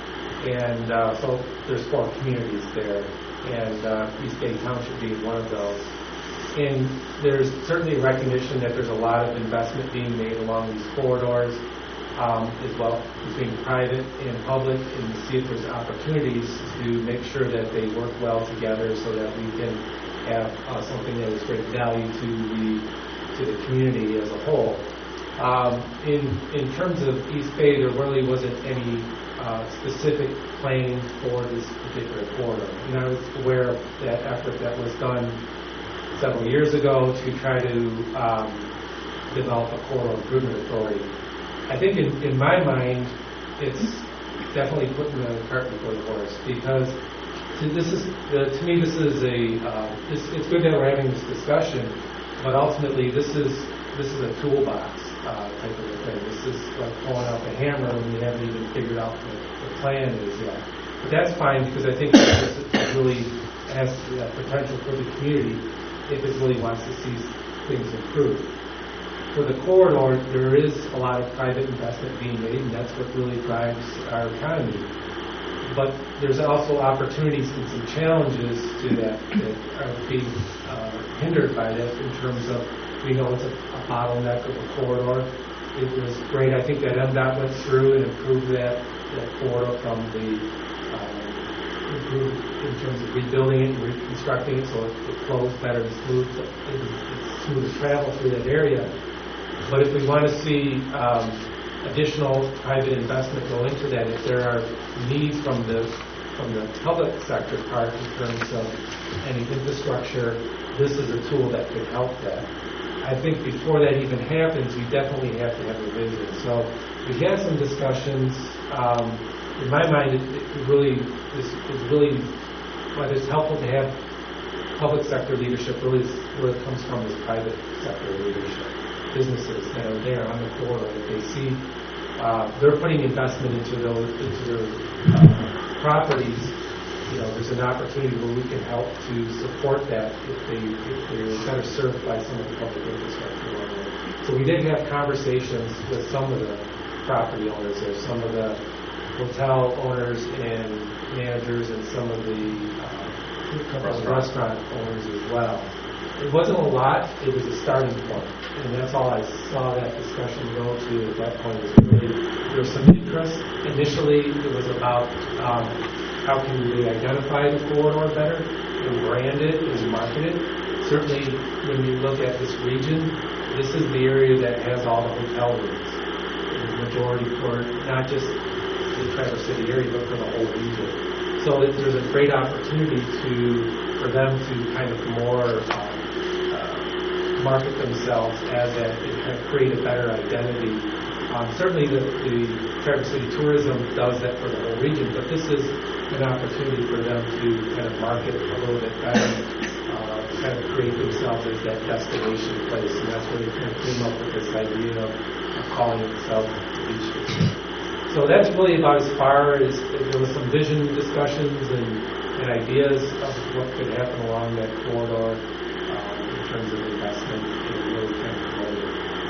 And uh, so there's four communities there, and uh, East Bay Township being one of those. And there's certainly recognition that there's a lot of investment being made along these corridors, um, as well between private and public, and to see if there's opportunities to make sure that they work well together so that we can have uh, something that is great value to the to the community as a whole. Um, in in terms of East Bay, there really wasn't any uh, specific planning for this particular corridor. And I was aware of that effort that was done several years ago to try to um, develop a corridor improvement authority. I think in, in my mind, it's definitely putting the cart before the horse, because to, this is uh, to me this is a uh, it's, it's good that we're having this discussion, but ultimately this is this is a toolbox uh, type of a thing. This is like pulling out the hammer when you haven't even figured out what the plan is yet. But that's fine, because I think this is really has uh, potential for the community if it really wants to see things improve. For the corridor, there is a lot of private investment being made, and that's what really drives our economy. But there's also opportunities and some challenges to that that are being uh, hindered by that, in terms of, we know it's a, a bottleneck of a corridor. It was great, I think, that M DOT went through and improved that, that corridor from the, um, improved in terms of rebuilding it and reconstructing it so it, it flows better and smooth, it, it's smooth to travel through that area. But if we want to see um, additional private investment go into that, if there are needs from the from the public sector part in terms of any infrastructure, this is a tool that could help that. I think before that even happens, we definitely have to have a vision. So we had some discussions. Um, in my mind, it, it really is, is really, whether it's helpful to have public sector leadership, really is where it comes from, is private sector leadership. Businesses that are there on the corridor, if they see uh, they're putting investment into those into their uh, properties, you know, there's an opportunity where we can help to support that if they if they're better served by some of the public infrastructure along there. So we did have conversations with some of the property owners there, some of the hotel owners and managers, and some of the uh, restaurant. restaurant owners as well. It wasn't a lot, it was a starting point. And that's all I saw that discussion go to at that point. Was really, there was some interest. Initially, it was about um, how can we identify the corridor better and brand it and market it. Certainly, when you look at this region, this is the area that has all the hotel rooms. The majority for not just the Traverse City area, but for the whole region. So it, there's a great opportunity to for them to kind of more um, uh, market themselves as a, and kind of create a better identity. Um, certainly the, the Traverse City Tourism does that for the whole region, but this is an opportunity for them to kind of market a little bit better, uh, kind of create themselves as that destination place, and that's where they kind of came up with this idea of, of calling itself Beach District. So that's really about as far as, there was some vision discussions and, and ideas of what could happen along that corridor um, in terms of investment, and really kind of promote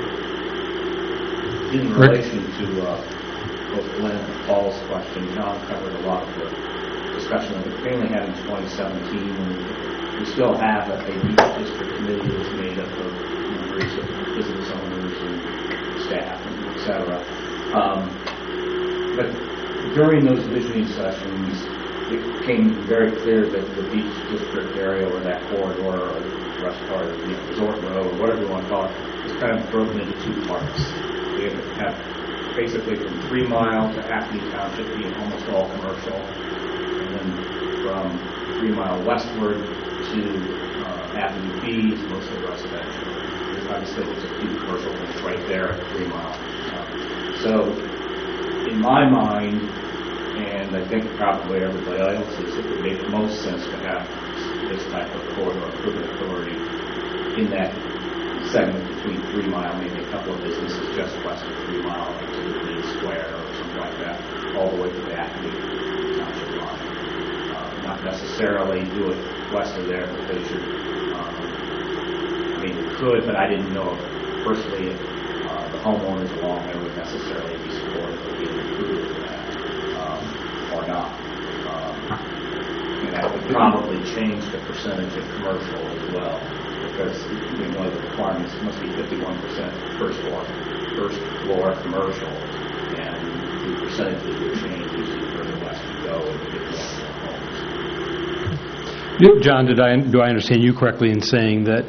it. In relation to uh, both Glenn and Paul's question, John covered a lot of the, the discussion that we mainly had in twenty seventeen. We still have a, a beach district committee that's made up of members of business owners and staff and et cetera. Um, but during those visioning sessions, it became very clear that the beach district area or that corridor or the rest part of the resort road or whatever you want to call it is kind of broken into two parts. We have basically from Three Mile to Acme Township being almost all commercial, and then from Three Mile westward to uh, Avenue B is mostly residential. There's obviously there's a few commercial ones right there at Three Mile. Uh, so in my mind, and I think probably everybody else, is it would make most sense to have this type of corridor improvement authority in that segment between Three Mile, maybe a couple of businesses just west of Three Mile, like to the Main Square or something like that, all the way to the Acme Township line. Uh, not necessarily do it west of there, but they should. Um, I mean, it could, but I didn't know if personally if uh, the homeowners along there would necessarily be supportive of being included in that. Or not. Um, and that would probably change the percentage of commercial as well, because you know the requirements must be fifty-one percent first floor, first floor commercial, and the percentages would change as the further west you go and you get more homes. John, did I do I understand you correctly in saying that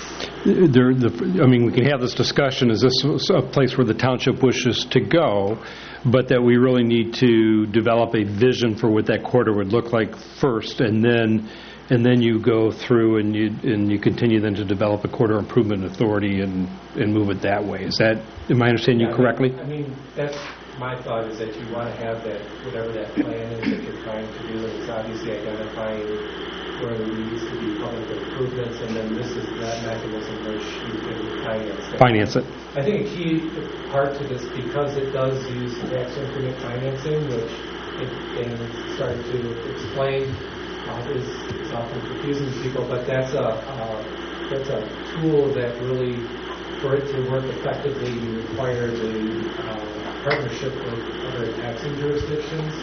there? The, I mean, we can have this discussion. Is this a place where the township wishes to go? But that we really need to develop a vision for what that corridor would look like first, and then and then you go through and you and you continue then to develop a corridor improvement authority and, and move it that way. Is that, am I understanding yeah, you correctly? I mean, that's my thought, is that you want to have that, whatever that plan is that you're trying to do, and it's obviously identifying where there needs to be public improvements, and then this is that mechanism which you can finance that. Finance it. I think a key part to this, because it does use tax increment financing, which it, and started to explain, uh, is, is often confusing to people, but that's a uh, that's a tool that really, for it to work effectively, you require the uh, partnership with other taxing jurisdictions.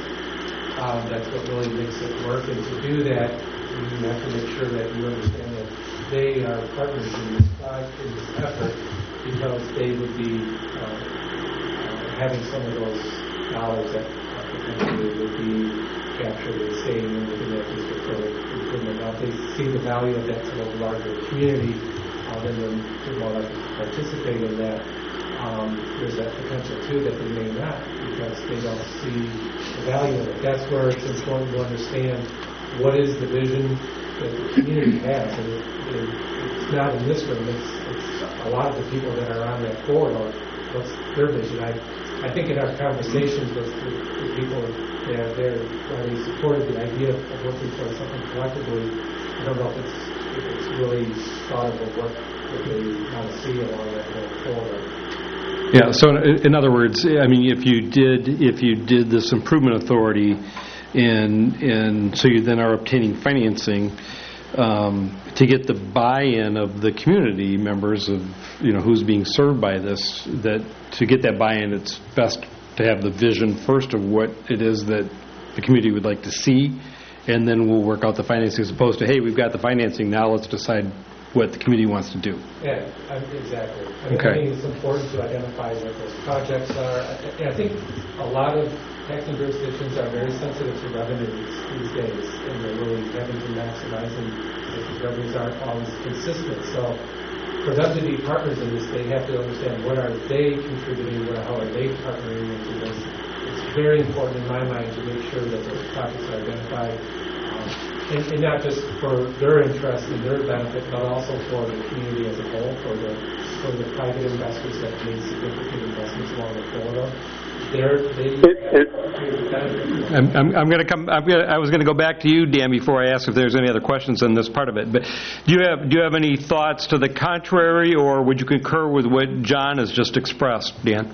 Um, that's what really makes it work, and to do that, you have to make sure that you understand that they are partners in this project, in this effort, because they would be uh, uh, having some of those dollars that uh, potentially would be captured and staying within that district for improvement. Now, if they see the value of that to a larger community, uh, then they're more likely to participate in that. Um, there's that potential, too, that they may not, because they don't see the value of it. That's where it's important to understand what is the vision that the community has. And it, it, it's not in this room. It's, it's a lot of the people that are on that corridor. What's their vision? I, I think in our conversations with the, the people that are there, while they supported the idea of working towards something collectively, I don't know if it's, if it's really thought of what, what they want to see along that whole corridor. Yeah. So, in, in other words, I mean, if you did if you did this improvement authority, and and so you then are obtaining financing um, to get the buy-in of the community members of you know who's being served by this. That to get that buy-in, it's best to have the vision first of what it is that the community would like to see, and then we'll work out the financing. As opposed to, hey, we've got the financing, now let's decide what the community wants to do. Yeah, exactly. I, mean, okay. I think it's important to identify what those projects are. I, I think a lot of taxing jurisdictions are very sensitive to revenues these days, and they're really having to maximize them because revenues aren't always consistent. So for them to be partners in this, they have to understand what are they contributing, what, how are they partnering into this. It's very important in my mind to make sure that those projects are identified. And, and not just for their interest and their benefit, but also for the community as a whole, for the for the private investors that made significant investments along the corridor. They're, they I'm, I'm, I'm going to come. I'm gonna, I was going to go back to you, Dan, before I ask if there's any other questions on this part of it. But do you have do you have any thoughts to the contrary, or would you concur with what John has just expressed, Dan?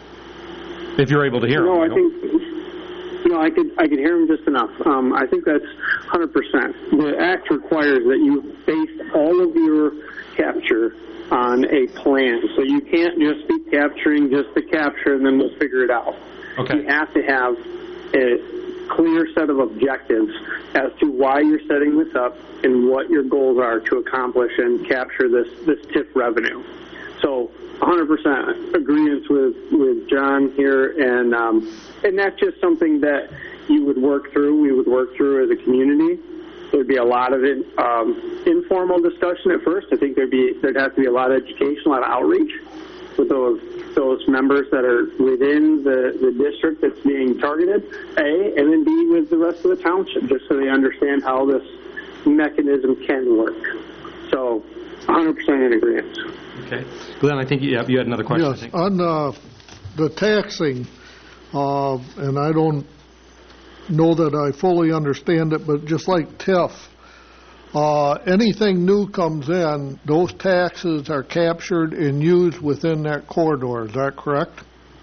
If you're able to hear no, him. I know. think. No, I could I could hear him just enough. Um, I think that's one hundred percent. The Act requires that you base all of your capture on a plan. So you can't just be capturing just to capture and then we'll figure it out. Okay. You have to have a, clear set of objectives as to why you're setting this up and what your goals are to accomplish and capture this, this T I F revenue. So one hundred percent agreement with, with John here, and, um, and that's just something that you would work through, we would work through as a community. There'd be a lot of it, um, informal discussion at first. I think there'd be there'd have to be a lot of education, a lot of outreach with those those members that are within the, the district that's being targeted, A, and then B, with the rest of the township, just so they understand how this mechanism can work. So one hundred percent in agreement. Okay. Glenn, I think you, you had another question. I Yes, think. on uh, the taxing, uh, and I don't know that I fully understand it, but just like T I F, uh, anything new comes in, those taxes are captured and used within that corridor. Is that correct?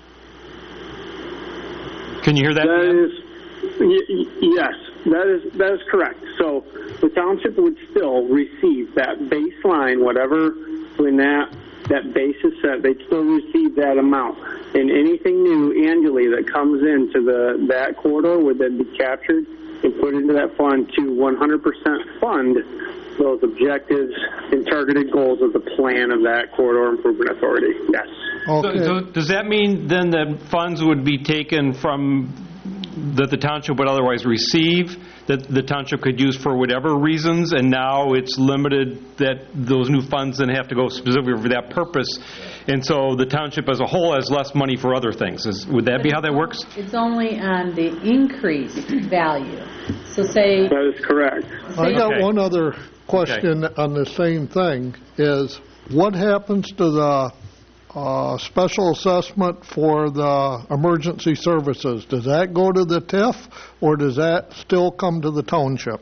Can you hear that? That is, y- y- yes, that is that is correct. So the township would still receive that baseline, whatever when that that base is set, they'd still receive that amount. And anything new annually that comes into the that corridor would then be captured and put into that fund to one hundred percent fund those objectives and targeted goals of the plan of that corridor improvement authority. Yes. Okay. So, so does that mean then that funds would be taken from that the township would otherwise receive, that the township could use for whatever reasons, and now it's limited that those new funds then have to go specifically for that purpose, and so the township as a whole has less money for other things? Is, would that be how that works? It's only on the increased value. So say... That is correct. I got Okay. one other question on the same thing, is what happens to the uh, special assessment for the emergency services? Does that go to the T I F, or does that still come to the township?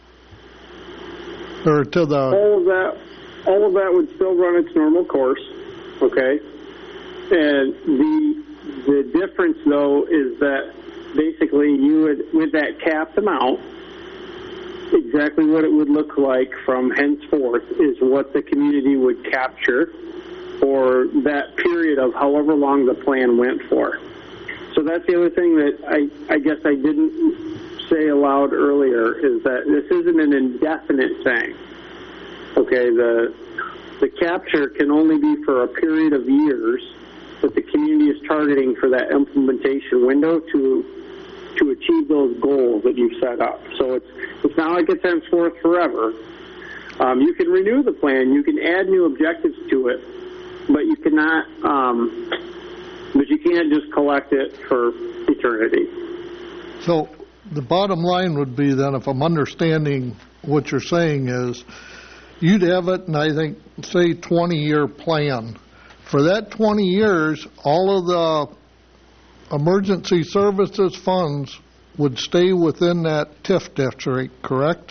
Or to the... All of that, all of that would still run its normal course, okay? And the the difference, though, is that basically you would, with that capped amount, exactly what it would look like from henceforth is what the community would capture for that period of however long the plan went for. So that's the other thing that I, I guess I didn't say aloud earlier, is that this isn't an indefinite thing. Okay, the the capture can only be for a period of years that the community is targeting for that implementation window to to achieve those goals that you've set up. So it's it's not like it's henceforth forever. Um, you can renew the plan, you can add new objectives to it, but you cannot, um, but you can't just collect it for eternity. So the bottom line would be then, if I'm understanding what you're saying, is you'd have it in, I think, say twenty-year plan. For that twenty years, all of the emergency services funds would stay within that T I F district, correct?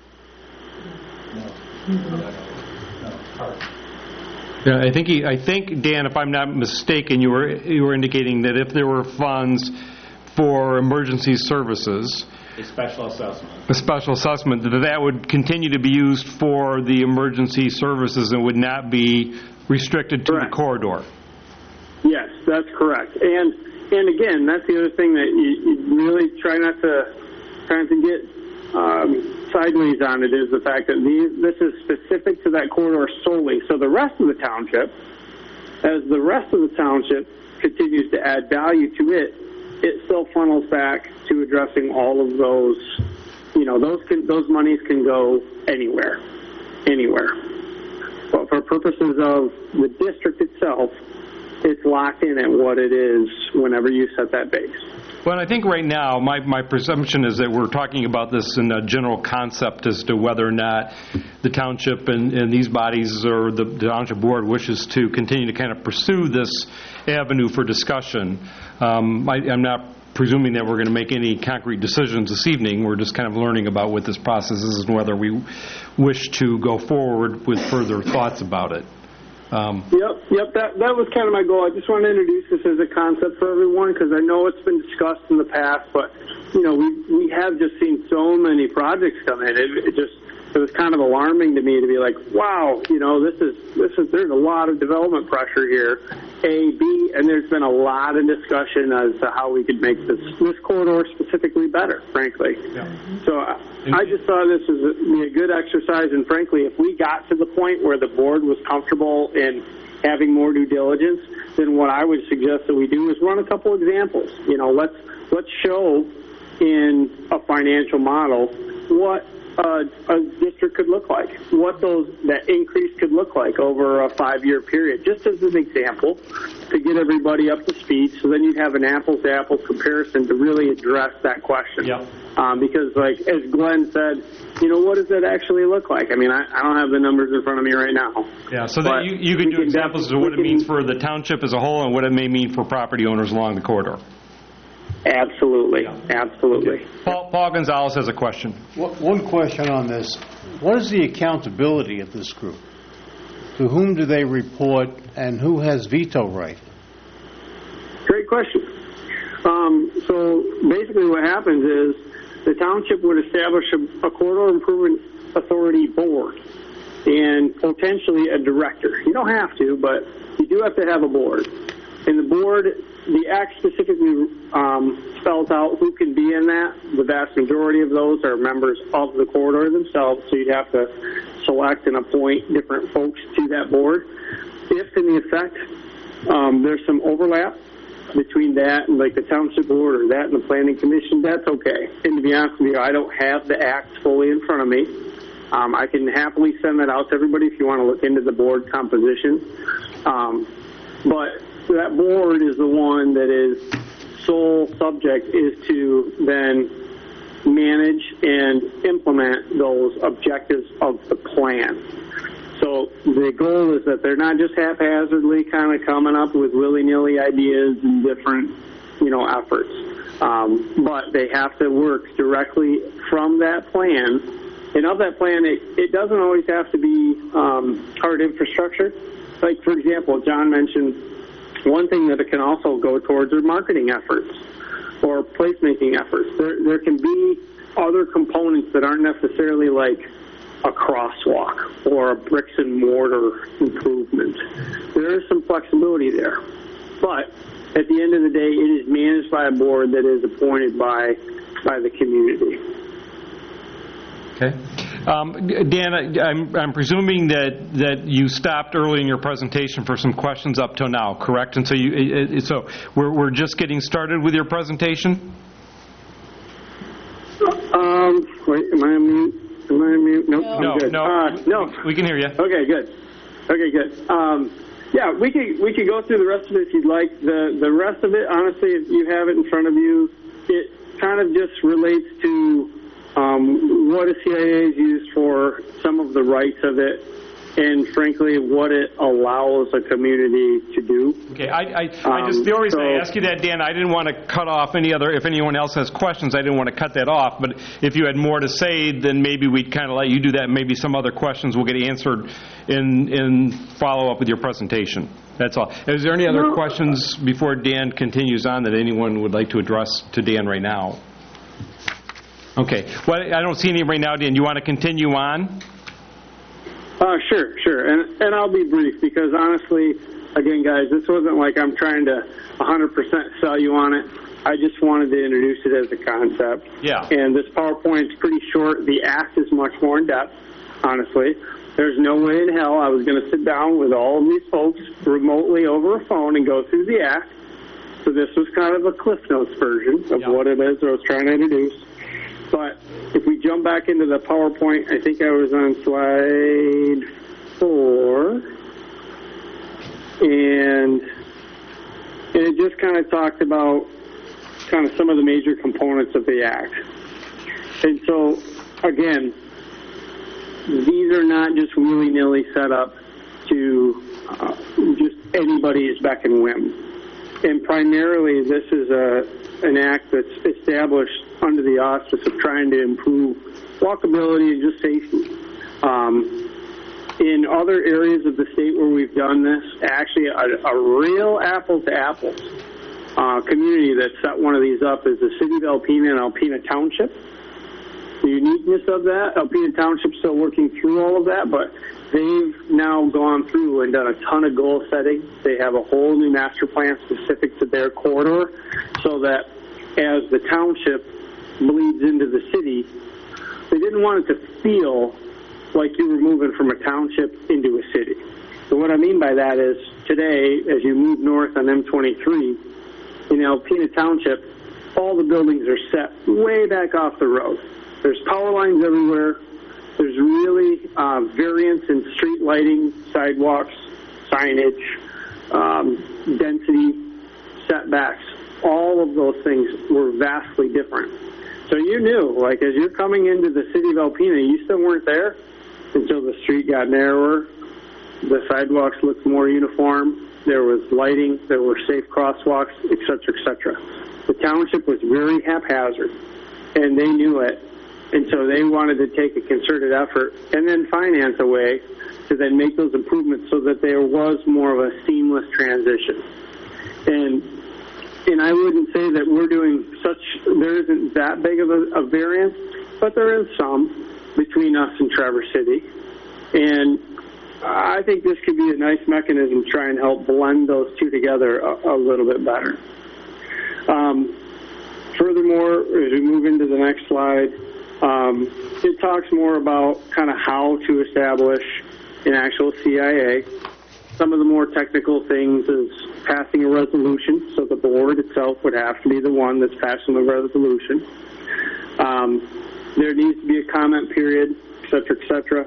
Yeah, I think he, I think Dan, if I'm not mistaken, you were you were indicating that if there were funds for emergency services, A special assessment. a special assessment, that that would continue to be used for the emergency services and would not be restricted to Correct. the corridor. Yes, that's correct. And and again, that's the other thing that you, you really try not to try not to get um, sideways on it, is the fact that these, this is specific to that corridor solely. So the rest of the township, as the rest of the township continues to add value to it, it still funnels back to addressing all of those. You know, those can, those monies can go anywhere, anywhere. But for purposes of the district itself, it's locked in at what it is whenever you set that base. Well, I think right now, my, my presumption is that we're talking about this in a general concept as to whether or not the township and, and these bodies or the, the township board wishes to continue to kind of pursue this avenue for discussion. Um, I, I'm not presuming that we're going to make any concrete decisions this evening. We're just kind of learning about what this process is and whether we wish to go forward with further thoughts about it. Um, Yep, yep, that that was kind of my goal. I just want to introduce this as a concept for everyone, because I know it's been discussed in the past, but, you know, we we have just seen so many projects come in. It, it just, it was kind of alarming to me to be like, wow, you know, this is this is there's a lot of development pressure here. A, B, and there's been a lot of discussion as to how we could make this this corridor specifically better, frankly. Yeah. So I, I just thought this was be a good exercise, and frankly, if we got to the point where the board was comfortable in having more due diligence, then what I would suggest that we do is run a couple examples. You know, let's let's show in a financial model what Uh, a district could look like, what those that increase could look like over a five-year period, just as an example, to get everybody up to speed. So then you'd have an apples-to-apples comparison to really address that question. Yep. Um, because, like as Glenn said, you know, what does that actually look like? I mean, I, I don't have the numbers in front of me right now. Yeah. So that you you could do examples of what it means for the township as a whole and what it may mean for property owners along the corridor. Absolutely, absolutely. Paul, Paul Gonzalez has a question. One question on this. What is the accountability of this group? To whom do they report, and who has veto right? Great question. Um, so basically what happens is the township would establish a, a corridor improvement authority board and potentially a director. You don't have to, but you do have to have a board. And the board, the act specifically um, spells out who can be in that. The vast majority of those are members of the corridor themselves, so you'd have to select and appoint different folks to that board. If, in the effect, um, there's some overlap between that and like the township board or that and the planning commission, that's okay. And to be honest with you, I don't have the act fully in front of me. Um, I can happily send that out to everybody if you want to look into the board composition. Um, but that board is the one that is sole subject is to then manage and implement those objectives of the plan. So the goal is that they're not just haphazardly kind of coming up with willy-nilly ideas and different, you know, efforts. Um, but they have to work directly from that plan. And of that plan, it, it doesn't always have to be um, hard infrastructure. Like, for example, John mentioned one thing that it can also go towards are marketing efforts or placemaking efforts. There, there can be other components that aren't necessarily like a crosswalk or a bricks and mortar improvement. There is some flexibility there. But at the end of the day, it is managed by a board that is appointed by by the community. Okay. Um, Dan, I'm, I'm presuming that, that you stopped early in your presentation for some questions up till now, correct? And so you, it, it, so we're, we're just getting started with your presentation? Um, wait, am I on mute? Am I on mute? Nope, no, I'm good. no, uh, no. We can hear you. Okay, good. Okay, good. Um, yeah, we could we could go through the rest of it if you'd like. The the rest of it, honestly, if you have it in front of you, it kind of just relates to Um, what a C I A is used for, some of the rights of it, and frankly, what it allows a community to do. Okay, I, I, I just, the only reason so, I asked you that, Dan, I didn't want to cut off any other, if anyone else has questions, I didn't want to cut that off, but if you had more to say, then maybe we'd kind of let you do that, maybe some other questions will get answered in, in follow-up with your presentation. That's all. Is there any other no. questions before Dan continues on that anyone would like to address to Dan right now? Okay. Well, I don't see any right now, Dan. You want to continue on? Uh, sure, sure. And and I'll be brief because honestly, again, guys, this wasn't like I'm trying to one hundred percent sell you on it. I just wanted to introduce it as a concept. Yeah. And this PowerPoint's pretty short. The act is much more in depth, honestly. There's no way in hell I was going to sit down with all of these folks remotely over a phone and go through the act. So this was kind of a Cliff Notes version of yeah. what it is I was trying to introduce. But if we jump back into the PowerPoint, I think I was on slide four, and, and it just kind of talked about kind of some of the major components of the Act. And so, again, these are not just willy-nilly set up to uh, just anybody's beck and whim. And primarily, this is a an act that's established under the auspice of trying to improve walkability and just safety. Um, in other areas of the state where we've done this, actually a, a real apples-to-apples uh, community that set one of these up is the city of Alpena and Alpena Township. You uniqueness of that. Alpena Township's still working through all of that, but they've now gone through and done a ton of goal setting. They have a whole new master plan specific to their corridor, so that as the township bleeds into the city, they didn't want it to feel like you were moving from a township into a city. So what I mean by that is today, as you move north on M twenty-three, in Alpena Township, all the buildings are set way back off the road. There's power lines everywhere. There's really uh, variance in street lighting, sidewalks, signage, um, density, setbacks. All of those things were vastly different. So you knew, like, as you're coming into the city of Alpena, you still weren't there until the street got narrower, the sidewalks looked more uniform, there was lighting, there were safe crosswalks, et cetera, et cetera. The township was very haphazard, and they knew it, and so they wanted to take a concerted effort and then finance a way to then make those improvements so that there was more of a seamless transition. And and I wouldn't say that we're doing such, there isn't that big of a, a variance, but there is some between us and Traverse City. And I think this could be a nice mechanism to try and help blend those two together a, a little bit better. Um, furthermore, as we move into the next slide, um, it talks more about kind of how to establish an actual C I A. Some of the more technical things is passing a resolution, so the board itself would have to be the one that's passing the resolution. Um, there needs to be a comment period, et cetera, et cetera.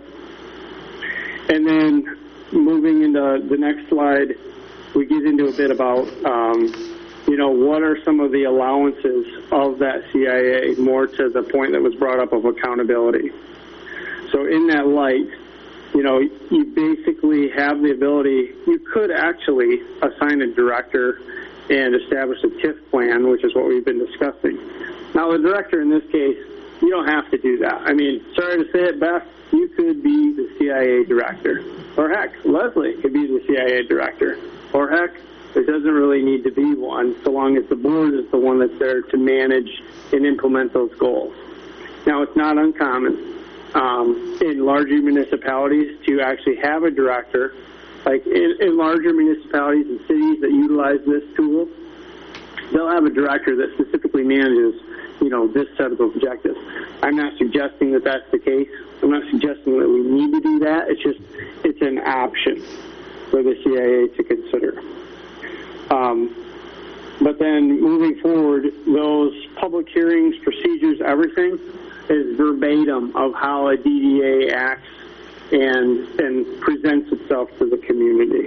And then moving into the next slide, we get into a bit about, um, you know, what are some of the allowances of that C I A, more to the point that was brought up of accountability. So in that light, you know, you basically have the ability, you could actually assign a director and establish a T I F plan, which is what we've been discussing. Now, the director in this case, you don't have to do that. I mean, sorry to say it, Beth, you could be the C I A director. Or heck, Leslie could be the C I A director. Or heck, there doesn't really need to be one, so long as the board is the one that's there to manage and implement those goals. Now, it's not uncommon um, in larger municipalities to actually have a director. Like in, in larger municipalities and cities that utilize this tool, they'll have a director that specifically manages, you know, this set of objectives. I'm not suggesting that that's the case. I'm not suggesting that we need to do that. It's just, it's an option for the C I A to consider. Um, but then moving forward, those public hearings, procedures, everything is verbatim of how a D D A acts and and presents itself to the community.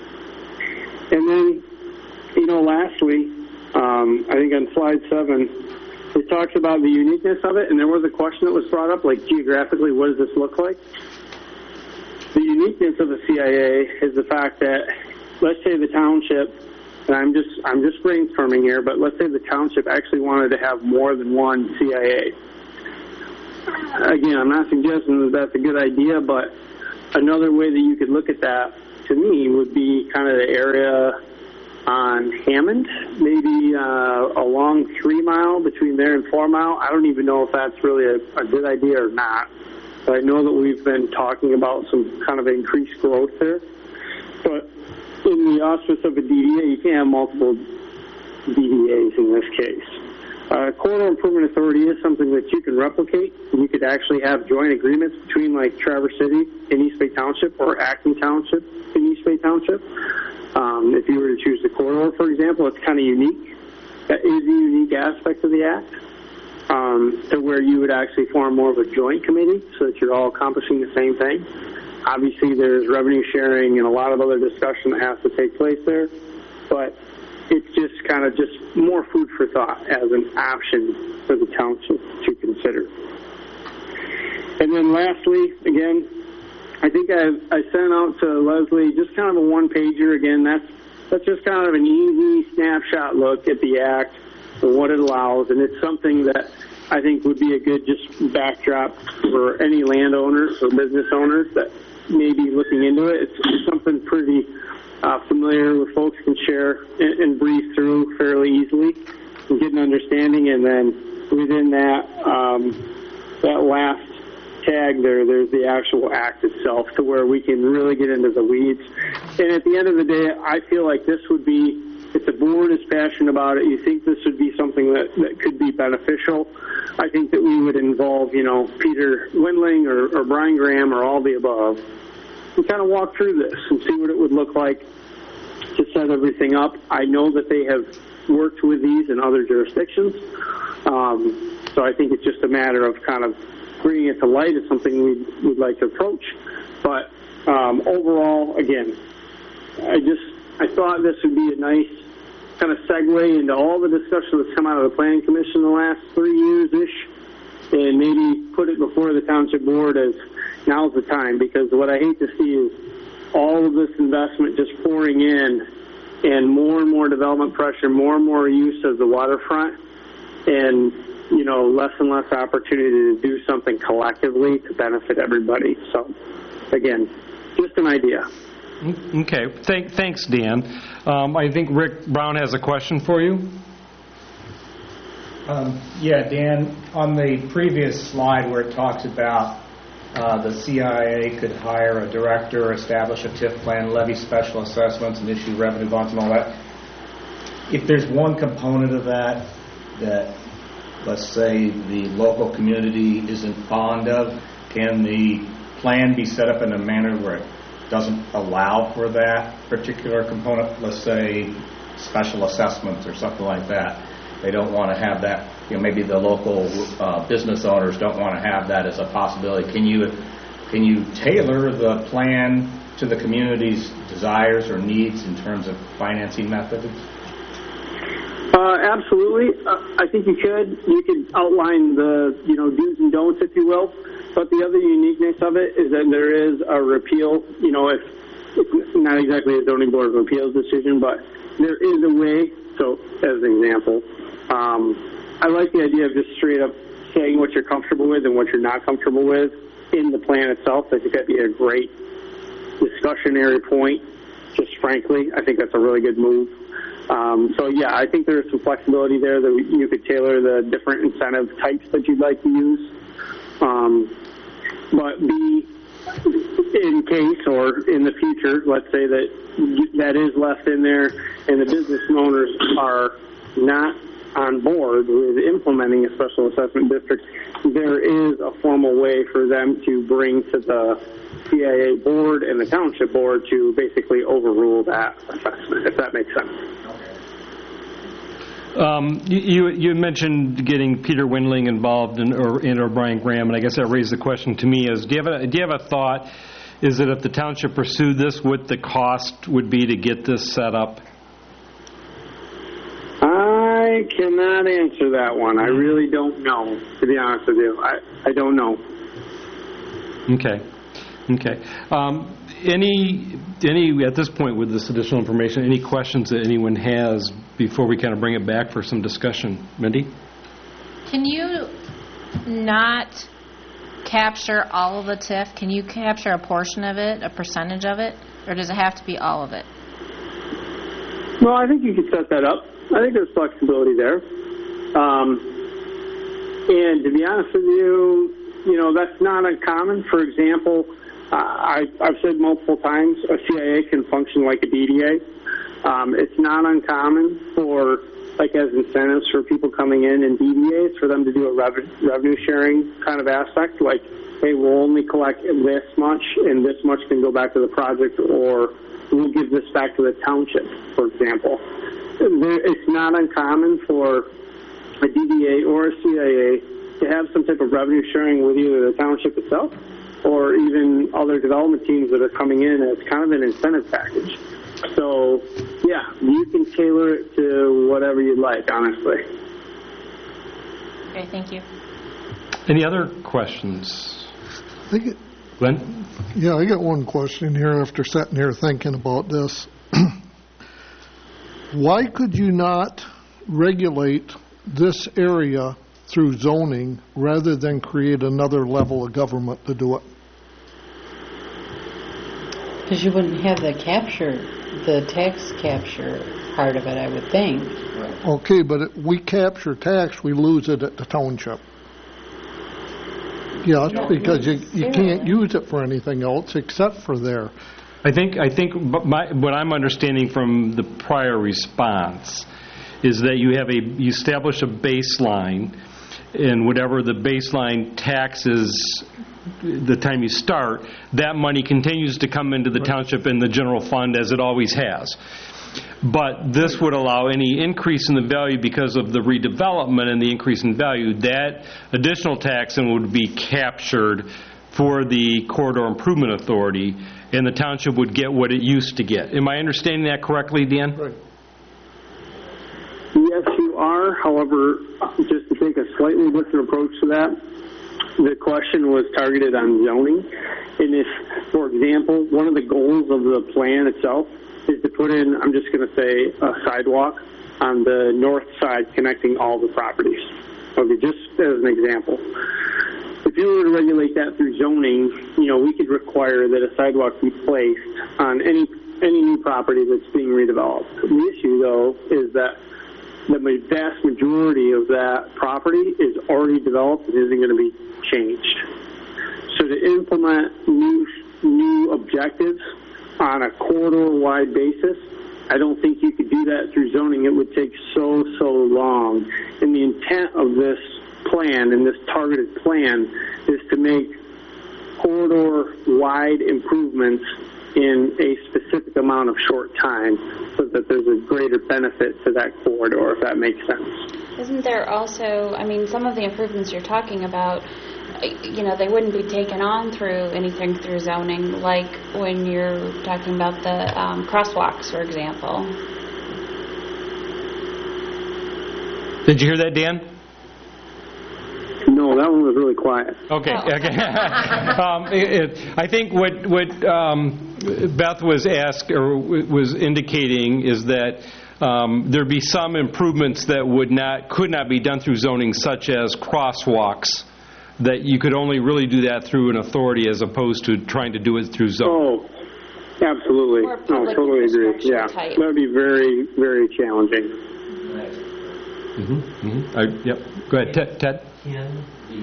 And then, you know, lastly, um, I think on slide seven, it talks about the uniqueness of it, and there was a question that was brought up, like geographically, what does this look like? The uniqueness of the C I A is the fact that, let's say the township, and I'm just I'm just brainstorming here, but let's say the township actually wanted to have more than one C I A. Again, I'm not suggesting that that's a good idea, but another way that you could look at that, to me, would be kind of the area on Hammond, maybe uh, along Three Mile, between there and Four Mile. I don't even know if that's really a, a good idea or not, but I know that we've been talking about some kind of increased growth there. But in the auspice of a D D A, you can't have multiple D D As in this case. Uh, Corridor Improvement Authority is something that you can replicate. You could actually have joint agreements between, like, Traverse City and East Bay Township, or Acton Township and East Bay Township. Um, if you were to choose the corridor, for example, it's kind of unique. That is a unique aspect of the Act, um, to where you would actually form more of a joint committee so that you're all accomplishing the same thing. Obviously, there's revenue sharing and a lot of other discussion that has to take place there, but it's just kind of just more food for thought as an option for the township to consider. And then lastly, again, I think I I sent out to Leslie just kind of a one-pager. Again, that's that's just kind of an easy snapshot look at the Act and what it allows, and it's something that I think would be a good just backdrop for any landowners or business owners that may be looking into it. It's, it's something pretty uh, familiar where folks can share and, and breeze through fairly easily and get an understanding, and then within that, um, that last tag there, there's the actual act itself, to where we can really get into the weeds. And at the end of the day, I feel like this would be, if the board is passionate about it, you think this would be something that, that could be beneficial, I think that we would involve, you know, Peter Windling or, or Brian Graham or all the above, and kind of walk through this and see what it would look like to set everything up. I know that they have worked with these in other jurisdictions, um, so I think it's just a matter of kind of bringing it to light as something we'd, we'd like to approach. But um, overall, again, I just I thought this would be a nice kind of segue into all the discussion that's come out of the Planning Commission in the last three years-ish, and maybe put it before the Township Board as now's the time, because what I hate to see is all of this investment just pouring in and more and more development pressure, more and more use of the waterfront, and, you know, less and less opportunity to do something collectively to benefit everybody. So, again, just an idea. Okay. Thank, thanks, Dan. Um, I think Rick Brown has a question for you. Um, yeah, Dan, on the previous slide where it talks about uh, the C I A could hire a director, establish a T I F plan, levy special assessments, and issue revenue bonds and all that, if there's one component of that that, let's say, the local community isn't fond of, can the plan be set up in a manner where it doesn't allow for that particular component, let's say special assessments or something like that? They don't want to have that, you know, maybe the local uh, business owners don't want to have that as a possibility. Can you, can you tailor the plan to the community's desires or needs in terms of financing methods? Uh, absolutely. Uh, I think you could. You could outline the, you know, do's and don'ts, if you will. But the other uniqueness of it is that there is a repeal. You know, if it's not exactly a zoning board of appeals decision, but there is a way. So, as an example, um, I like the idea of just straight up saying what you're comfortable with and what you're not comfortable with in the plan itself. I think that'd be a great discussionary point. Just frankly, I think that's a really good move. Um, so yeah, I think there's some flexibility there that you could tailor the different incentive types that you'd like to use. Um, but B, in case or in the future, let's say that that is left in there and the business owners are not on board with implementing a special assessment district, there is a formal way for them to bring to the C I A board and the township board to basically overrule that assessment, if that makes sense. Um, you, you mentioned getting Peter Windling involved in, or, in or Brian Graham, and I guess that raised the question to me is, do you have a, do you have a thought, is that if the township pursued this, what the cost would be to get this set up? I cannot answer that one. I really don't know, to be honest with you. I, I don't know. Okay. Okay. Um, any, any, at this point with this additional information, any questions that anyone has before we kind of bring it back for some discussion? Mindy? Can you not capture all of the T I F? Can you capture a portion of it, a percentage of it, or does it have to be all of it? No, I think you could set that up. I think there's flexibility there. Um, and to be honest with you, you know, that's not uncommon. For example, uh, I, I've said multiple times, a C I A can function like a D D A. Um, it's not uncommon for, like as incentives for people coming in and D D As, for them to do a rev- revenue sharing kind of aspect, like, hey, we'll only collect this much and this much can go back to the project, or we'll give this back to the township, for example. It's not uncommon for a D D A or a C I A to have some type of revenue sharing with either the township itself or even other development teams that are coming in as kind of an incentive package. So, yeah, you can tailor it to whatever you'd like, honestly. Okay, thank you. Any other questions? I get, Glenn? Yeah, I got one question here after sitting here thinking about this. Why could you not regulate this area through zoning rather than create another level of government to do it? Because you wouldn't have the capture, the tax capture part of it, I would think. Okay, but if we capture tax, we lose it at the township. Yes, because you, you can't use it for anything else except for there. I think, I think but my, what I'm understanding from the prior response is that you have a, you establish a baseline, and whatever the baseline tax is, the time you start, that money continues to come into the township in the general fund as it always has. But this would allow any increase in the value because of the redevelopment and the increase in value. That additional tax then would be captured for the Corridor Improvement Authority, and the township would get what it used to get. Am I understanding that correctly, Dan? Right. Yes, you are. However, just to take a slightly different approach to that, the question was targeted on zoning. And if, for example, one of the goals of the plan itself is to put in, I'm just going to say, a sidewalk on the north side connecting all the properties. Okay, just as an example. If you were to regulate that through zoning, you know, we could require that a sidewalk be placed on any any new property that's being redeveloped. The issue, though, is that the vast majority of that property is already developed and isn't going to be changed. So to implement new new objectives on a corridor-wide basis, I don't think you could do that through zoning. It would take so, so long. And the intent of this plan and this targeted plan is to make corridor-wide improvements in a specific amount of short time so that there's a greater benefit to that corridor, if that makes sense. Isn't there also, I mean, some of the improvements you're talking about, you know, they wouldn't be taken on through anything through zoning, like when you're talking about the um, crosswalks, for example. Did you hear that, Dan? No, that one was really quiet. Okay, okay. um, it, it, I think what what um, Beth was asked or was indicating is that um, there'd be some improvements that would not could not be done through zoning, such as crosswalks, that you could only really do that through an authority as opposed to trying to do it through zoning. Oh, absolutely. Or No, public totally agree. infrastructure Yeah, type. that would be very, very challenging. Mm-hmm, mm-hmm. I, yep. Go ahead, Ted. Ted. Can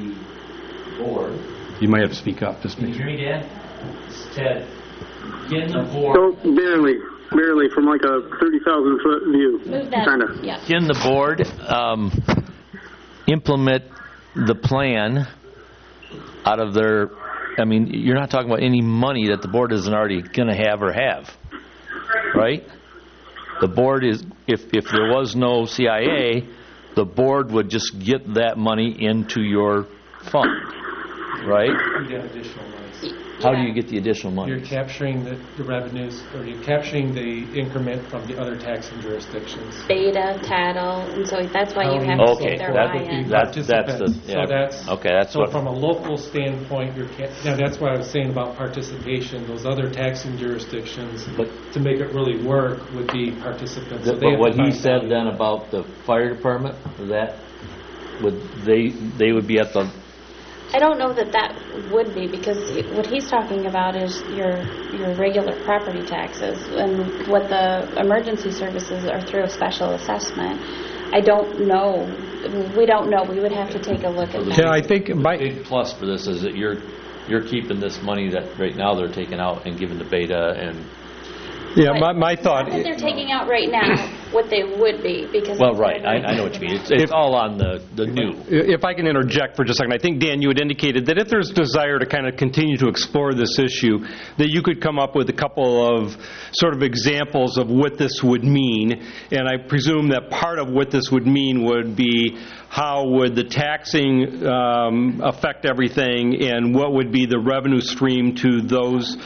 the board, You might have to speak up. Just can make you sure. hear me, Dan? It's Ted. Can the board, So barely, barely from like a thirty thousand foot view, Move that, kind of. yeah. can the board um, implement the plan out of their, I mean, you're not talking about any money that the board isn't already going to have or have, right? The board is, if, if there was no C I A, the board would just get that money into your fund, right? You get additional money. How do you get the additional money? You're capturing the the revenues, or you're capturing the increment from the other taxing jurisdictions. Beta, tattle, and so that's why you have to Okay, get their that- buy-in. That's, that's the, Participants. yeah. So that's, Okay, that's so what, from a local standpoint, you're, ca- now that's what I was saying about participation. Those other taxing jurisdictions, But- to make it really work, would be participants. So Th- they But have what to he find said value. then about the fire department, that, would they, they would be at the, I don't know that that would be, because what he's talking about is your your regular property taxes, and what the emergency services are through a special assessment. I don't know. We don't know. We would have to take a look at that. Yeah, I think the my, big plus for this is that you're, you're keeping this money that right now they're taking out and giving to Beta and, yeah, my, my thought. Not that they're taking out right now what they would be, because... well, right, I, I know what you mean. It's, it's all on the, the new. If I can interject for just a second, I think, Dan, you had indicated that if there's desire to kind of continue to explore this issue, that you could come up with a couple of sort of examples of what this would mean, and I presume that part of what this would mean would be how would the taxing um, affect everything, and what would be the revenue stream to those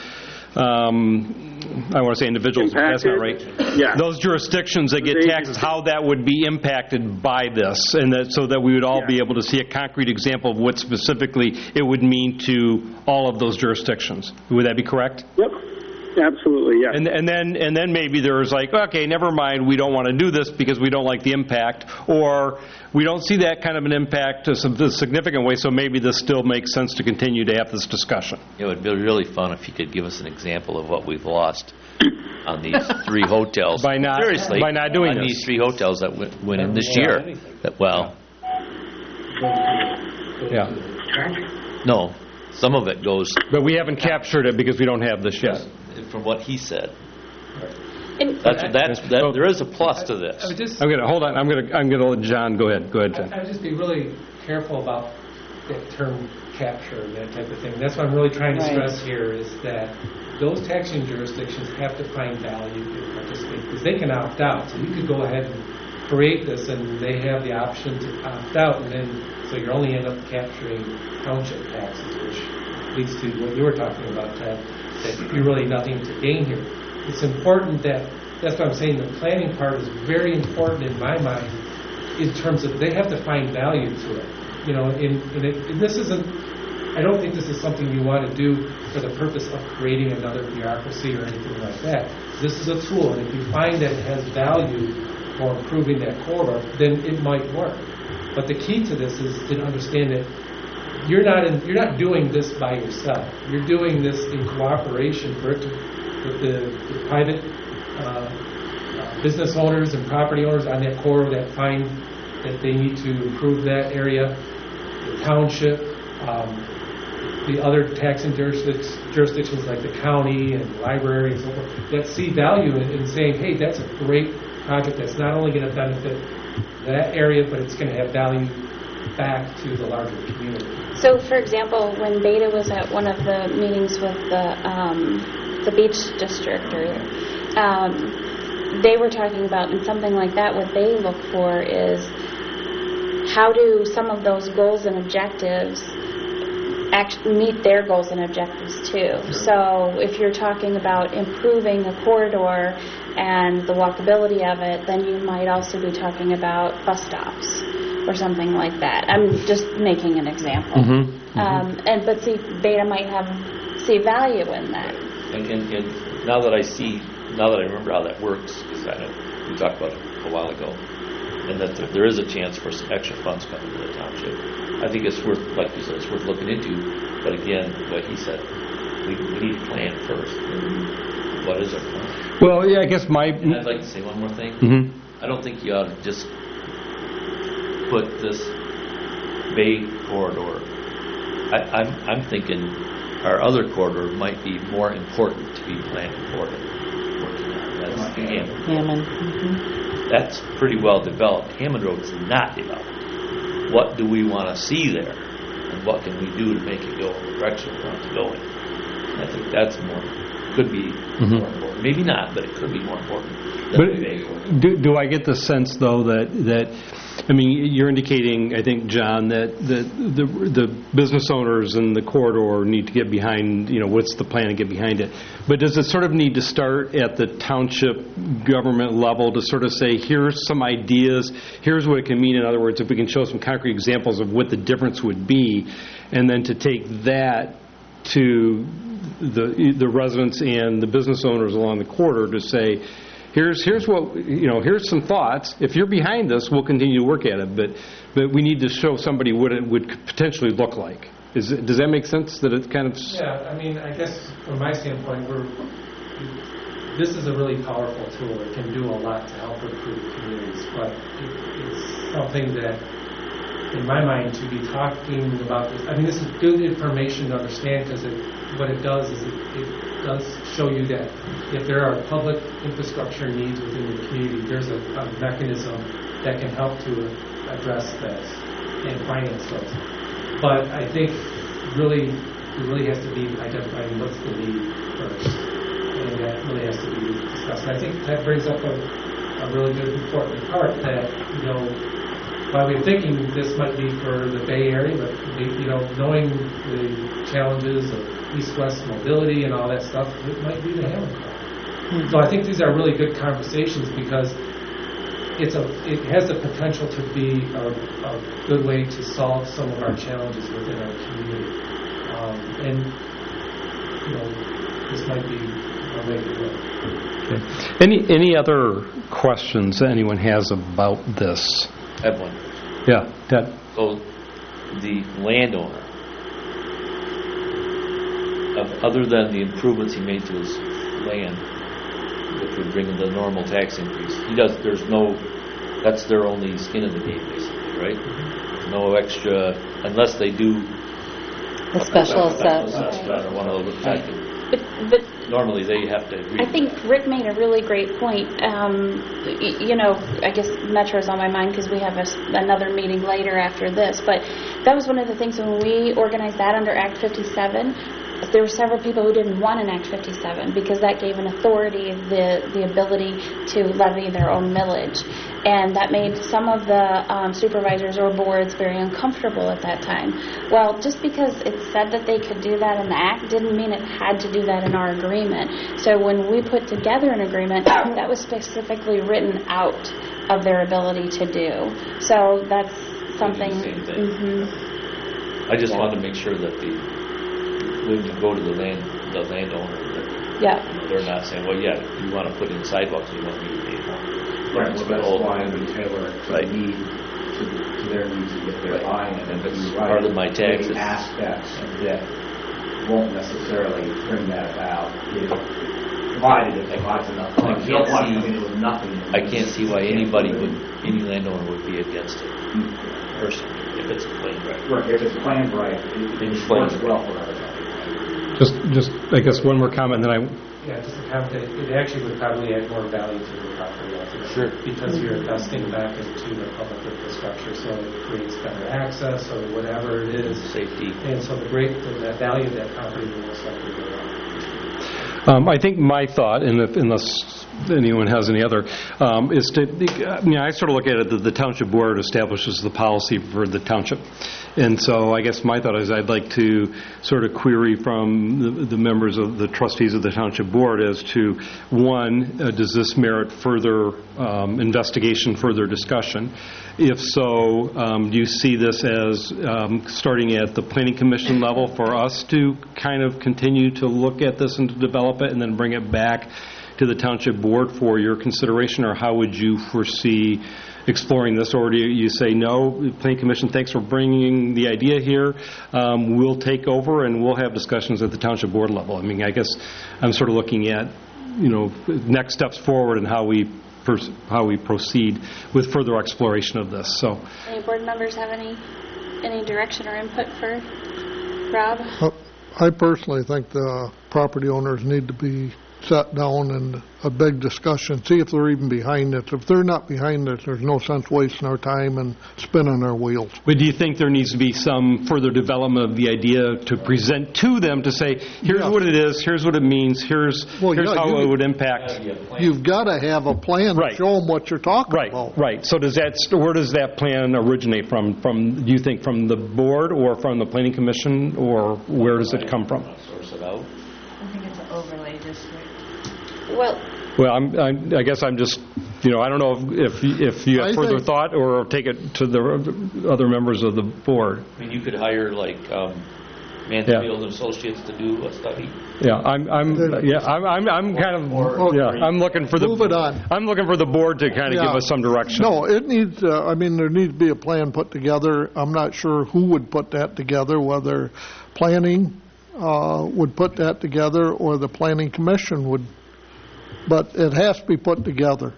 um, I want to say individuals, but that's not right. Yeah. Those jurisdictions that get They- taxes, how that would be impacted by this, and that so that we would all Yeah. be able to see a concrete example of what specifically it would mean to all of those jurisdictions. Would that be correct? Yep. Absolutely, yes. And and then and then maybe there's like, okay, never mind, we don't want to do this because we don't like the impact, or we don't see that kind of an impact to some a significant way, so maybe this still makes sense to continue to have this discussion. It would be really fun if you could give us an example of what we've lost on these three hotels. By not- Seriously, by not doing on this. these three hotels that went, went in this Yeah. year. That, well, Yeah. No, some of it goes, But we haven't captured it because we don't have this yet. from what he said. And- That's, that's, that, there is a plus to this. I would just, I'm gonna, hold on, I'm gonna, I'm gonna let John, go ahead, go ahead, I John. I would just be really careful about that term capture and that type of thing. That's what I'm really trying to Right. stress here is that those taxing jurisdictions have to find value to participate because they can opt out. So you could go ahead and create this and they have the option to opt out and then, so you're only end up capturing township taxes, which leads to what you were talking about, Ted, that you really nothing to gain here. It's important that, that's what I'm saying, the planning part is very important in my mind in terms of they have to find value to it. You know, in, in it, and this isn't, I don't think this is something you want to do for the purpose of creating another bureaucracy or anything like that. This is a tool, and if you find that it has value for improving that corridor, then it might work. But the key to this is to understand that you're not in, you're not doing this by yourself. You're doing this in cooperation for it to, with the, the private uh, uh, business owners and property owners on that corridor that find that they need to improve that area, the township, um, the other taxing jurisdictions, jurisdictions like the county and the library and so forth, that see value in, in saying, hey, that's a great project that's not only going to benefit that area, but it's going to have value back to the larger community. So, for example, when Beta was at one of the meetings with the um, the beach district, or um, they were talking about, and something like that, what they look for is how do some of those goals and objectives actually meet their goals and objectives too. So, if you're talking about improving a corridor and the walkability of it, then you might also be talking about bus stops or something like that. I'm just making an example. Mm-hmm. Mm-hmm. Um, and but see, Beta might have see value in that. And, and, and now that I see, now that I remember how that works, because I know we talked about it a while ago, and that there, there is a chance for some extra funds coming to the township, I think it's worth, like you said, it's worth looking into. But again, what he said, we, we need to plan first. And what is our plan? Well, yeah, I guess my... And I'd like to say one more thing. Mm-hmm. I don't think you ought to just put this Bay corridor. I, I'm, I'm thinking our other corridor might be more important to be planning for than working on. That's the Hammond. Hammond. Mm-hmm. That's pretty well developed. Hammond Road is not developed. What do we want to see there? And what can we do to make it go in the direction we want it to go in? And I think that's more, could be Mm-hmm. more important. Maybe not, but it could be more important than the Bay corridor. But do, do I get the sense, though, that, that I mean, you're indicating, I think, John, that, that the the business owners in the corridor need to get behind, you know, what's the plan and get behind it. But does it sort of need to start at the township government level to sort of say, here's some ideas, here's what it can mean? In other words, if we can show some concrete examples of what the difference would be, and then to take that to the the residents and the business owners along the corridor to say, Here's here's what you know. Here's some thoughts. If you're behind this, we'll continue to work at it. But but we need to show somebody what it would potentially look like. Is it, does that make sense? That it kind of Yeah, I mean, I guess from my standpoint, we're this is a really powerful tool. It can do a lot to help improve communities, but it, it's something that, in my mind, to be talking about this. I mean, this is good information to understand because it, what it does is it, it does show you that if there are public infrastructure needs within the community, there's a, a mechanism that can help to address this and finance those. But I think really, it really has to be identifying what's the need first, and that really has to be discussed. And I think that brings up a, a really good important part that, you know, while we're thinking this might be for the Bay Area, but you know, knowing the challenges of east-west mobility and all that stuff, it might be the Hammond Corridor. Mm-hmm. So I think these are really good conversations because it's a it has the potential to be a, a good way to solve some of our challenges within our community. Um, and you know, this might be a way to go. Okay. Any any other questions that anyone has about this? I have one. Yeah, Ted. So the landowner, of, other than the improvements he made to his land, which would bring in the normal tax increase, he does. There's no. That's their only skin in the game, basically, right? No extra, unless they do A special Special assessment. assessment or one of those type of- But, but Normally, they have to agree. I think Rick made a really great point. Um, y- you know, I guess Metro's on my mind because we have a s another meeting later after this. But that was one of the things when we organized that under Act fifty-seven. There were several people who didn't want an Act fifty-seven because that gave an authority the the ability to levy their own millage, and that made some of the um, supervisors or boards very uncomfortable at that time. Well, just because it said that they could do that in the Act didn't mean it had to do that in our agreement. So when we put together an agreement, that was specifically written out of their ability to do. So that's something. Same thing. Mm-hmm. I just Yeah. wanted to make sure that the, when you go to the land, the landowner, that Yeah. you know, they're not saying, well, yeah, you want to put in sidewalks, you want me to pay more. Right, well, that's why we tailor it to Right. the need, to to their needs to get their Right. buy-in. And That's you're right, part of my taxes. many aspects of that won't necessarily bring that about, if, provided if they buy enough I funds. You don't can't want to see- come in with nothing. I can't see why anybody would, any landowner would be against it, personally, if it's a plain right. Right, if it's planned right, it It's it planned works right. well for everybody. Just, just, I guess one more comment, then I, Yeah, just a comment, that it actually would probably add more value to the property ultimately. Sure. Because you're investing back into the public infrastructure, so it creates better access or whatever it is. Safety. And so the great, the value of that property will most likely go up. Um, I think my thought, and if, unless anyone has any other, um, is to, I mean, I sort of look at it that the township board establishes the policy for the township. And so I guess my thought is I'd like to sort of query from the, the members of the trustees of the township board as to, one, uh, does this merit further um, investigation, further discussion? If so, um, do you see this as um, starting at the planning commission level for us to kind of continue to look at this and to develop it and then bring it back to the township board for your consideration, or how would you foresee exploring this? Or do you say, no, planning commission, thanks for bringing the idea here, um, we'll take over and we'll have discussions at the township board level? I mean, I guess I'm sort of looking at, you know, next steps forward and how we pers- how we proceed with further exploration of this. So, Any board members have any any direction or input for Rob? Uh, I personally think the property owners need to be sat down and a big discussion, see if they're even behind it. If they're not behind it, there's no sense wasting our time and spinning our wheels. but do you think there needs to be some further development of the idea to present to them to say, here's Yeah. what it is, here's what it means, here's Well, here's yeah, how you- it would impact? You've got to have a plan to Right. show them what you're talking Right, about. right. So does that, where does that plan originate from? From, do you think from the board or from the planning commission, or where does it come from? Source it out. I think it's an overlay district. Well, Well, I'm, I'm, I guess I'm just, you know, I don't know if, if you have I further think- thought, or take it to the other members of the board. I mean, you could hire like um, Mansfield and Associates to do a study. Yeah, I'm, I'm, yeah, I'm, I'm, I'm kind of, yeah, I'm looking for the. Move it on. I'm looking for the board to kind of give Yeah. us some direction. No, it needs, uh, I mean, there needs to be a plan put together. I'm not sure who would put that together, whether planning uh, would put that together or the planning commission would, but it has to be put together.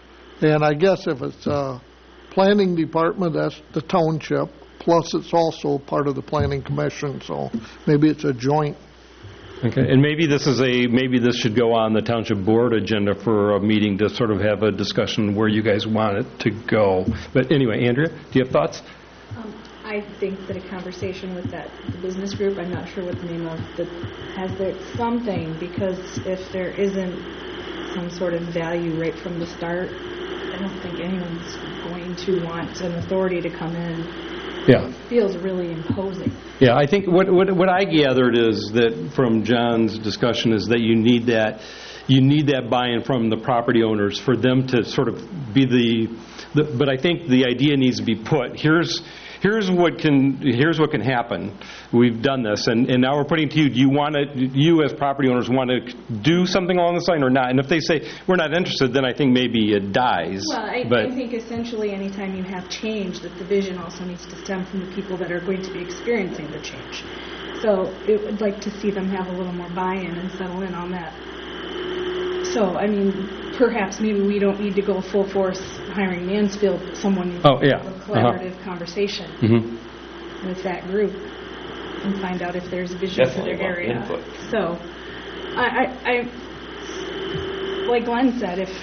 And I guess if it's uh planning department, that's the township, plus it's also part of the planning commission, so maybe it's a joint. Okay, and maybe this is a, maybe this should go on the township board agenda for a meeting to sort of have a discussion where you guys want it to go. But anyway, Andrea, do you have thoughts? Um, I think that a conversation with that business group, I'm not sure what the name of, that has there something, because if there isn't some sort of value right from the start, I don't think anyone's going to want an authority to come in. Yeah. It feels really imposing. Yeah, I think what, what what I gathered is that from John's discussion is that you need that you need that buy-in from the property owners for them to sort of be the, the but I think the idea needs to be put, here's here's what can here's what can happen. We've done this, and, and now we're putting to you, do you want to, you as property owners want to do something along this line or not? And if they say, we're not interested, then I think maybe it dies. Well, I, But I think essentially anytime you have change, that the vision also needs to stem from the people that are going to be experiencing the change. So it would like to see them have a little more buy-in and settle in on that. So, I mean, perhaps maybe we don't need to go full force hiring Mansfield, but someone needs Oh, to yeah. have a Uh-huh. collaborative conversation Mhm. with that group. and find out if there's vision for Definitely their want area. input. So, I, I, I, like Glenn said, if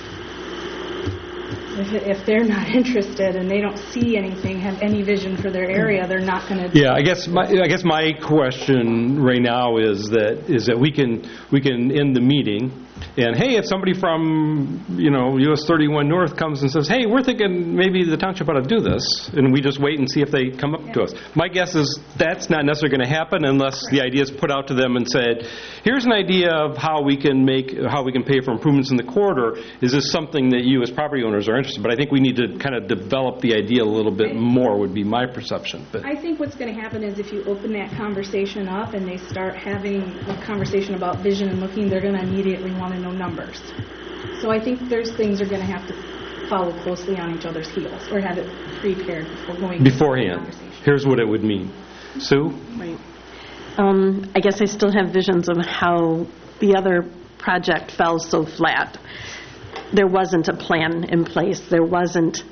If, if they're not interested and they don't see anything, have any vision for their area, they're not going to. Yeah, I guess my, I guess my question right now is that, is that we can, we can end the meeting, and hey, if somebody from, you know, U S thirty-one North comes and says, hey, we're thinking maybe the township ought to do this, and we just wait and see if they come up to us. My guess is that's not necessarily going to happen unless the idea is put out to them and said, here's an idea of how we can make, how we can pay for improvements in the corridor. Is this something that you as property owners are interested in? But I think we need to kind of develop the idea a little bit more, would be my perception. But I think what's going to happen is if you open that conversation up and they start having a conversation about vision and looking, they're going to immediately want to know numbers. So I think there's things are going to have to follow closely on each other's heels or have it prepared before going beforehand, into the conversation. Here's what it would mean. Sue? Right. Um, I guess I still have visions of how the other project fell so flat. There wasn't a plan in place. There wasn't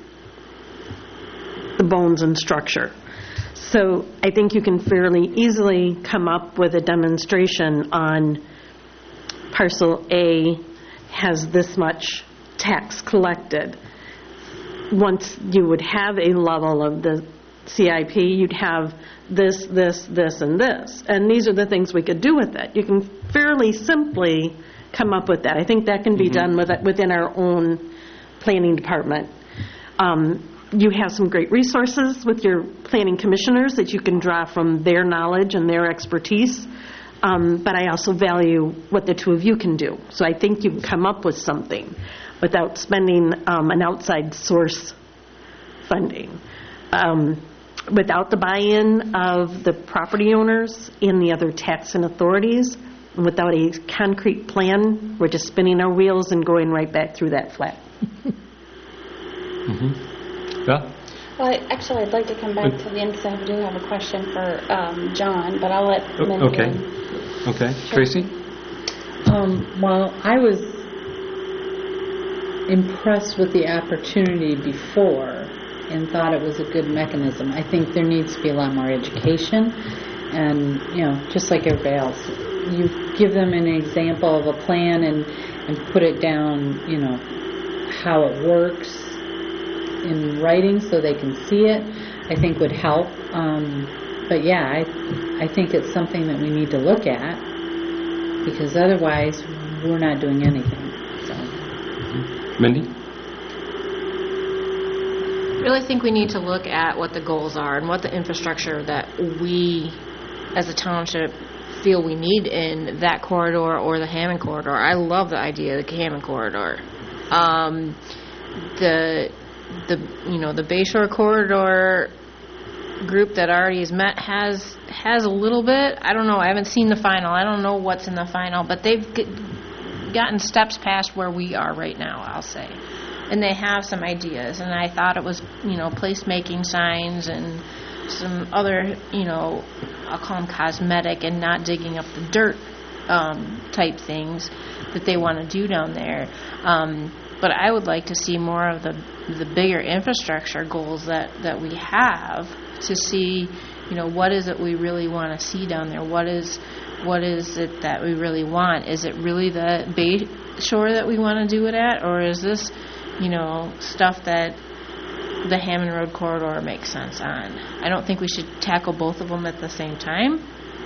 the bones and structure. So I think you can fairly easily come up with a demonstration on parcel A has this much tax collected. Once you would have a level of the C I P, you'd have this, this, this, and this. And these are the things we could do with it. You can fairly simply come up with that. I think that can be done with, within our own planning department. Um, you have some great resources with your planning commissioners that you can draw from their knowledge and their expertise. Um, but I also value what the two of you can do. So I think you can come up with something without spending um, an outside source funding. Um, without the buy-in of the property owners and the other taxing authorities, and without a concrete plan, we're just spinning our wheels and going right back through that flat. Mm-hmm. Yeah? Well, I- actually, I'd like to come back to the end because I do have a question for um, John, but I'll let Oh, Mindy okay. in. Okay. Tracy? Um, well, I was impressed with the opportunity before and thought it was a good mechanism. I think there needs to be a lot more education and, you know, just like everybody else, you give them an example of a plan and, and put it down, you know, how it works in writing so they can see it, I think would help. Um, but yeah, I, I think it's something that we need to look at because otherwise we're not doing anything. So. Mindy? I really think we need to look at what the goals are and what the infrastructure that we as a township feel we need in that corridor or the Hammond corridor. I love the idea of the Hammond corridor. Um, the the you know the Bayshore corridor group that already has met has has a little bit. I don't know. I haven't seen the final. I don't know what's in the final, but they've get, gotten steps past where we are right now, I'll say. And they have some ideas, and I thought it was, you know, placemaking signs and some other, you know, I'll call them cosmetic and not digging up the dirt um, type things that they want to do down there. Um, but I would like to see more of the the bigger infrastructure goals that, that we have to see, you know, what is it we really want to see down there? What is what is it that we really want? Is it really the Bay Shore that we want to do it at, or is this, you know, stuff that the Hammond Road corridor makes sense on? I don't think we should tackle both of them at the same time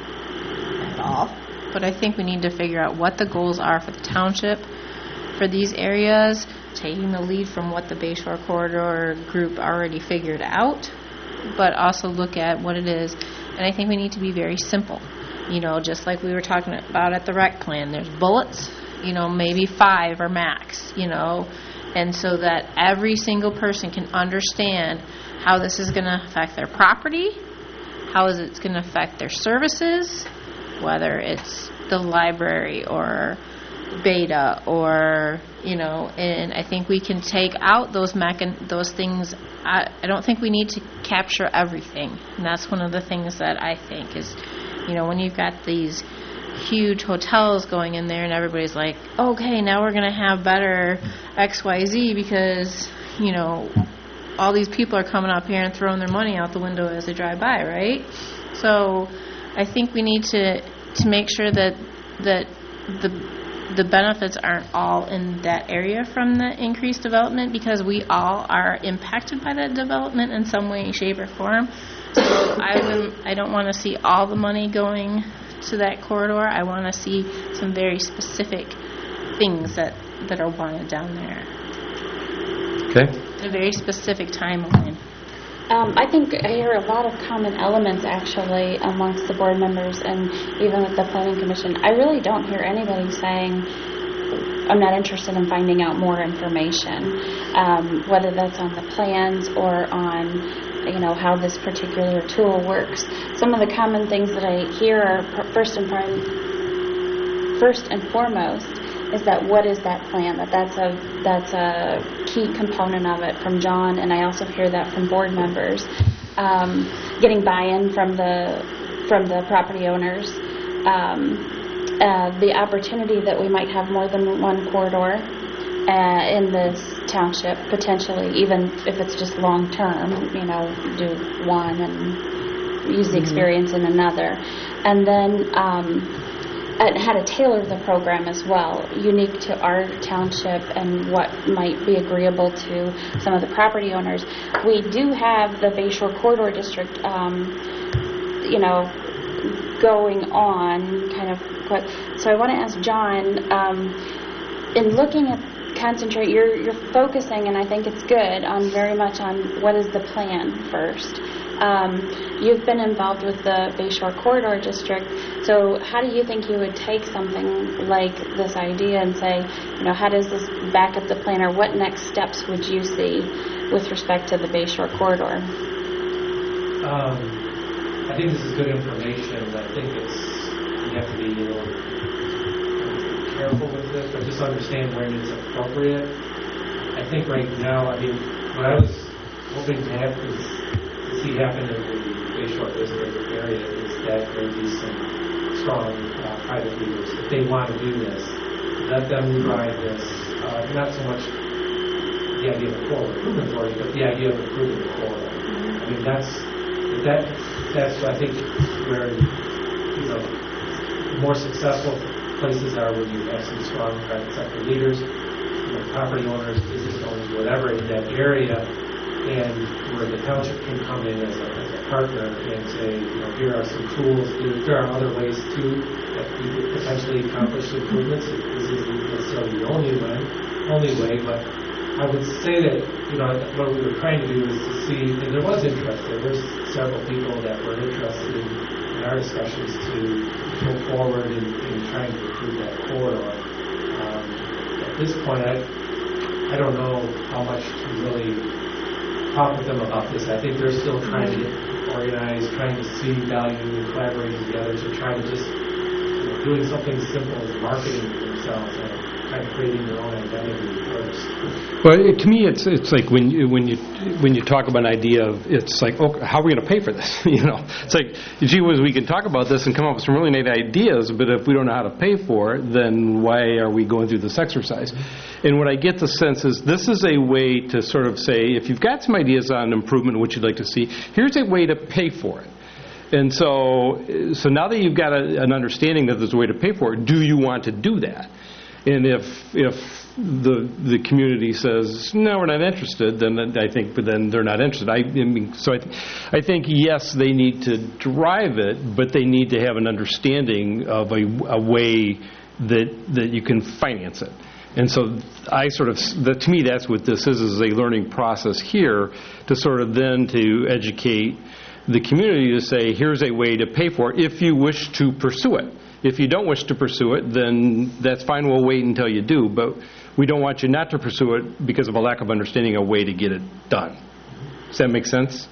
at all. But I think we need to figure out what the goals are for the township for these areas, taking the lead from what the Bayshore corridor group already figured out, but also look at what it is. And I think we need to be very simple. You know, just like we were talking about at the rec plan, there's bullets, you know, maybe five or max, you know, and so that every single person can understand how this is going to affect their property, how is it going to affect their services, whether it's the library or Beta or, you know, and I think we can take out those mechan- those things. I, I don't think we need to capture everything, and that's one of the things that I think is, you know, when you've got these huge hotels going in there and everybody's like, okay, now we're going to have better X Y Z because, you know, all these people are coming up here and throwing their money out the window as they drive by, right? So I think we need to, to make sure that, that the, the benefits aren't all in that area from the increased development, because we all are impacted by that development in some way, shape, or form. So I wouldn't, I don't want to see all the money going to that corridor. I want to see some very specific things that, that are wanted down there. Okay. A very specific timeline. Um, I think I hear a lot of common elements, actually, amongst the board members and even with the Planning Commission. I really don't hear anybody saying, I'm not interested in finding out more information, um, whether that's on the plans or on, you know, how this particular tool works. Some of the common things that I hear are, first and, prim- first and foremost, is that what is that plan? That that's a that's a key component of it from John, and I also hear that from board members. Um, getting buy-in from the from the property owners, um, uh, the opportunity that we might have more than one corridor uh, in this township, potentially, even if it's just long term. You know, do one and use the experience in another, and then. Um, And how to tailor the program as well, unique to our township and what might be agreeable to some of the property owners. We do have the Bayshore Corridor District, um, you know, going on, kind of. So I want to ask John, um, in looking at concentrate, you're you're focusing, and I think it's good, on very much on what is the plan first. Um, you've been involved with the Bayshore Corridor District, so how do you think you would take something like this idea and say, you know, how does this back up the plan, or what next steps would you see with respect to the Bayshore Corridor? Um, I think this is good information. I think it's, you have to be a little careful with this, but just understand when it's appropriate. I think right now, I mean, what I was hoping to have is see happen in the Bayshore District area is that there be some strong uh, private leaders. If they want to do this, let them drive this. Uh, not so much the idea of a corridor improvement authority, but the idea of improving the corridor. I mean, that's that. That's I think where you know more successful places are when you have some strong private sector leaders, you know, property owners, business owners, whatever in that area. And where the township can come in as a, as a partner and say, you know, here are some tools. There, there are other ways too that we could potentially accomplish improvements. This isn't necessarily the only way, only way, but I would say that, you know, what we were trying to do is to see, and there was interest. There were several people that were interested in, in our discussions to go forward in, in trying to improve that corridor. Um, at this point, I, I don't know how much to really talk with them about this. I think they're still trying to get organized, trying to see value and collaborating together to try to just, you know, doing something simple as marketing for themselves and kind of creating their own identity first. Well, it, to me, it's it's like when you when you when you talk about an idea of, it's like, oh, how are we going to pay for this? You know, it's like, gee whiz, we can talk about this and come up with some really neat ideas, but if we don't know how to pay for it, then why are we going through this exercise? And what I get the sense is this is a way to sort of say, if you've got some ideas on improvement, what you'd like to see, here's a way to pay for it. And so, so now that you've got a, an understanding that there's a way to pay for it, do you want to do that? And if if the the community says no, we're not interested, then I think, but then they're not interested. I, I mean, so I, th- I think yes, they need to drive it, but they need to have an understanding of a, a way that that you can finance it. And so I sort of, the, to me, that's what this is, is a learning process here to sort of then to educate the community to say, here's a way to pay for it if you wish to pursue it. If you don't wish to pursue it, then that's fine, we'll wait until you do. But we don't want you not to pursue it because of a lack of understanding a way to get it done. Does that make sense?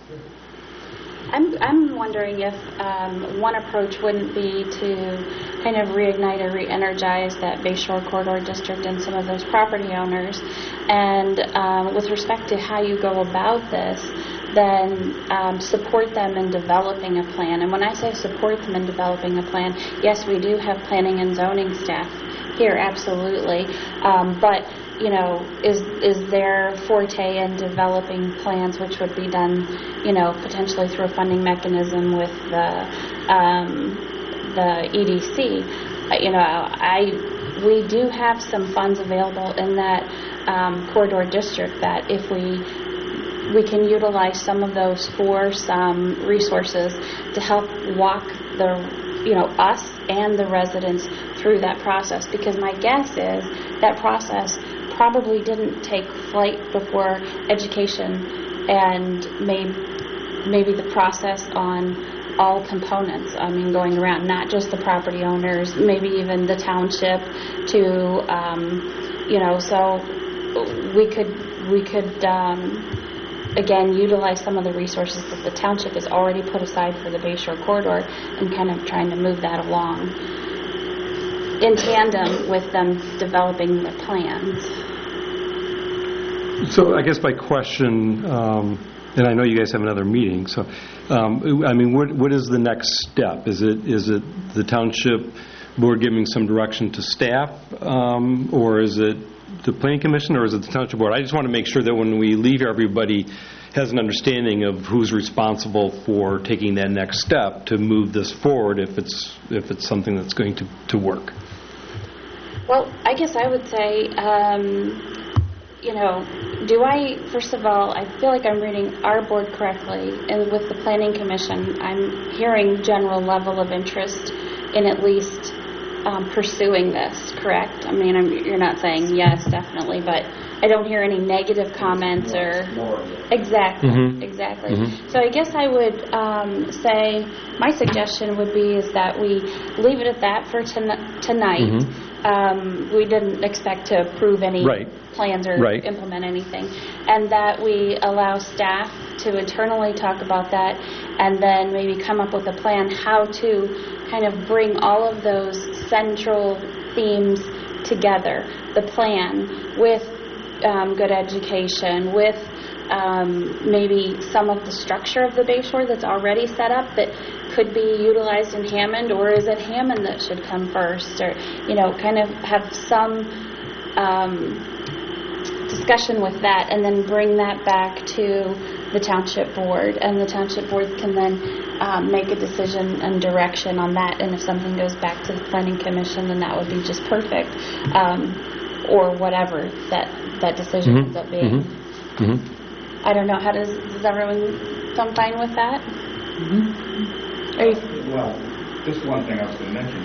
I'm I'm wondering if um, one approach wouldn't be to kind of reignite or re-energize that Bayshore Corridor District and some of those property owners. And um, with respect to how you go about this, then um, support them in developing a plan. And when I say support them in developing a plan, yes, we do have planning and zoning staff here, absolutely. Um, But, you know, is is their forte in developing plans, which would be done, you know, potentially through a funding mechanism with the um, the E D C. Uh, You know, I we do have some funds available in that um, corridor district that if we we can utilize some of those for some resources to help walk the, you know, us and the residents through that process. Because my guess is that process probably didn't take flight before education and maybe maybe the process on all components. I mean, going around, not just the property owners, maybe even the township to, um, you know, so we could we could. Um, again, utilize some of the resources that the township has already put aside for the Bayshore Corridor and kind of trying to move that along in tandem with them developing their plans. So I guess my question, um, and I know you guys have another meeting, so, um, I mean, what what is the next step? Is it is it the township board giving some direction to staff, um, or is it the planning commission, or is it the township board? I just want to make sure that when we leave, everybody has an understanding of who's responsible for taking that next step to move this forward if it's if it's something that's going to, to work. Well, I guess I would say, um, you know, do I, first of all, I feel like I'm reading our board correctly, and with the planning commission, I'm hearing general level of interest in at least Um, pursuing this, correct? I mean, I'm, you're not saying yes, definitely, but I don't hear any negative comments or... Exactly, mm-hmm. exactly. Mm-hmm. So I guess I would um, say, my suggestion would be is that we leave it at that for ton- tonight. Mm-hmm. Um, we didn't expect to approve any right. plans or right. implement anything. And that we allow staff to internally talk about that and then maybe come up with a plan how to kind of bring all of those central themes together. The plan with um, good education, with um, maybe some of the structure of the Bayshore that's already set up that could be utilized in Hammond, or is it Hammond that should come first? Or, you know, kind of have some um, discussion with that and then bring that back to the township board, and the township board can then um, make a decision and direction on that, and if something goes back to the planning commission, then that would be just perfect, um, or whatever that, that decision mm-hmm. ends up being. Mm-hmm. Mm-hmm. I don't know, how does, does everyone come fine with that? Mm-hmm. Are you well, just one thing I was going to mention,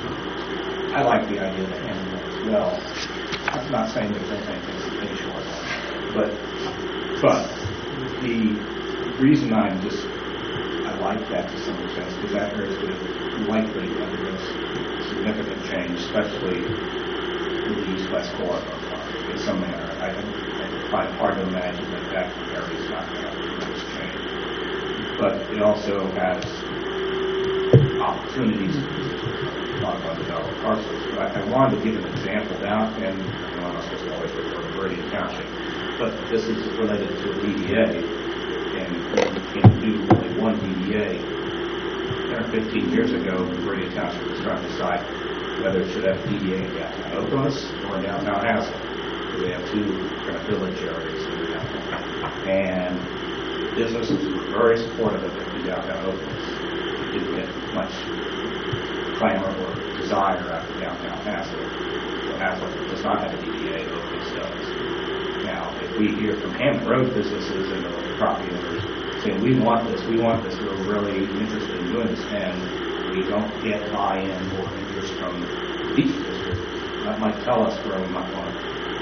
I like the idea of the handle as well. I'm not saying that there's anything to finish on, but, but the reason I'm just, I like that to some extent, because that area is likely to undergo significant change, especially in the east-west corridor. In some manner, I, I find it hard to imagine that that area is not going to undergo this change. But it also has opportunities to talk about developed parcels. But I, I wanted to give an example down, and you know, I'm not supposed to always refer to Meridian Township, but this is related to a D D A, and you can do only one D D A. ten or fifteen years ago, Meridian Township was trying to decide whether it should have D D A in downtown Oakland or in downtown Haslett. We have two kind of village areas in downtown. And businesses were very supportive of it in downtown Oakland. It didn't get much clamor or desire after downtown Haslett. So Haslett does not have a D D A, Oakland does. Now, if we hear from Hammond Road businesses and the property owners saying, we want this, we want this, we're really interested in doing this, and we don't get buy-in or interest from the beach district, that might tell us where we might want to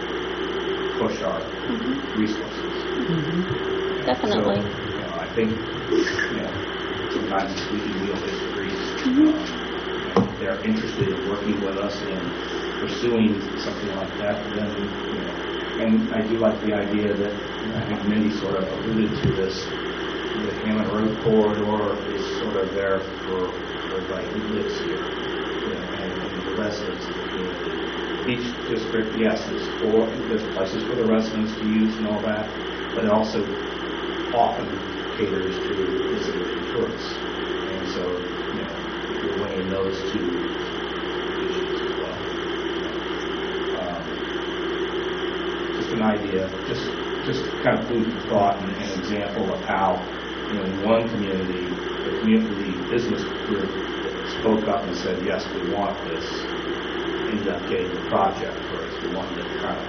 push our mm-hmm. resources. Mm-hmm. Definitely. So, you know, I think, you know, sometimes we can wheel disagree. Mm-hmm. Um, if they're interested in working with us and pursuing something like that, then, you know, and I do like the idea that, you know, I think Mindy sort of alluded to this, the Hammond Road corridor is sort of there for everybody who lives here, you know, and, and the residents of the community. Each district, yes, there's, for, there's places for the residents to use and all that, but it also often caters to visitors and tourists. And so, you know, we're weighing those two issues as well. an idea, just just kind of food for thought and an example of how, you know, in one community, the community business group spoke up and said, yes, we want this, ended up getting the project for us. We wanted it kind of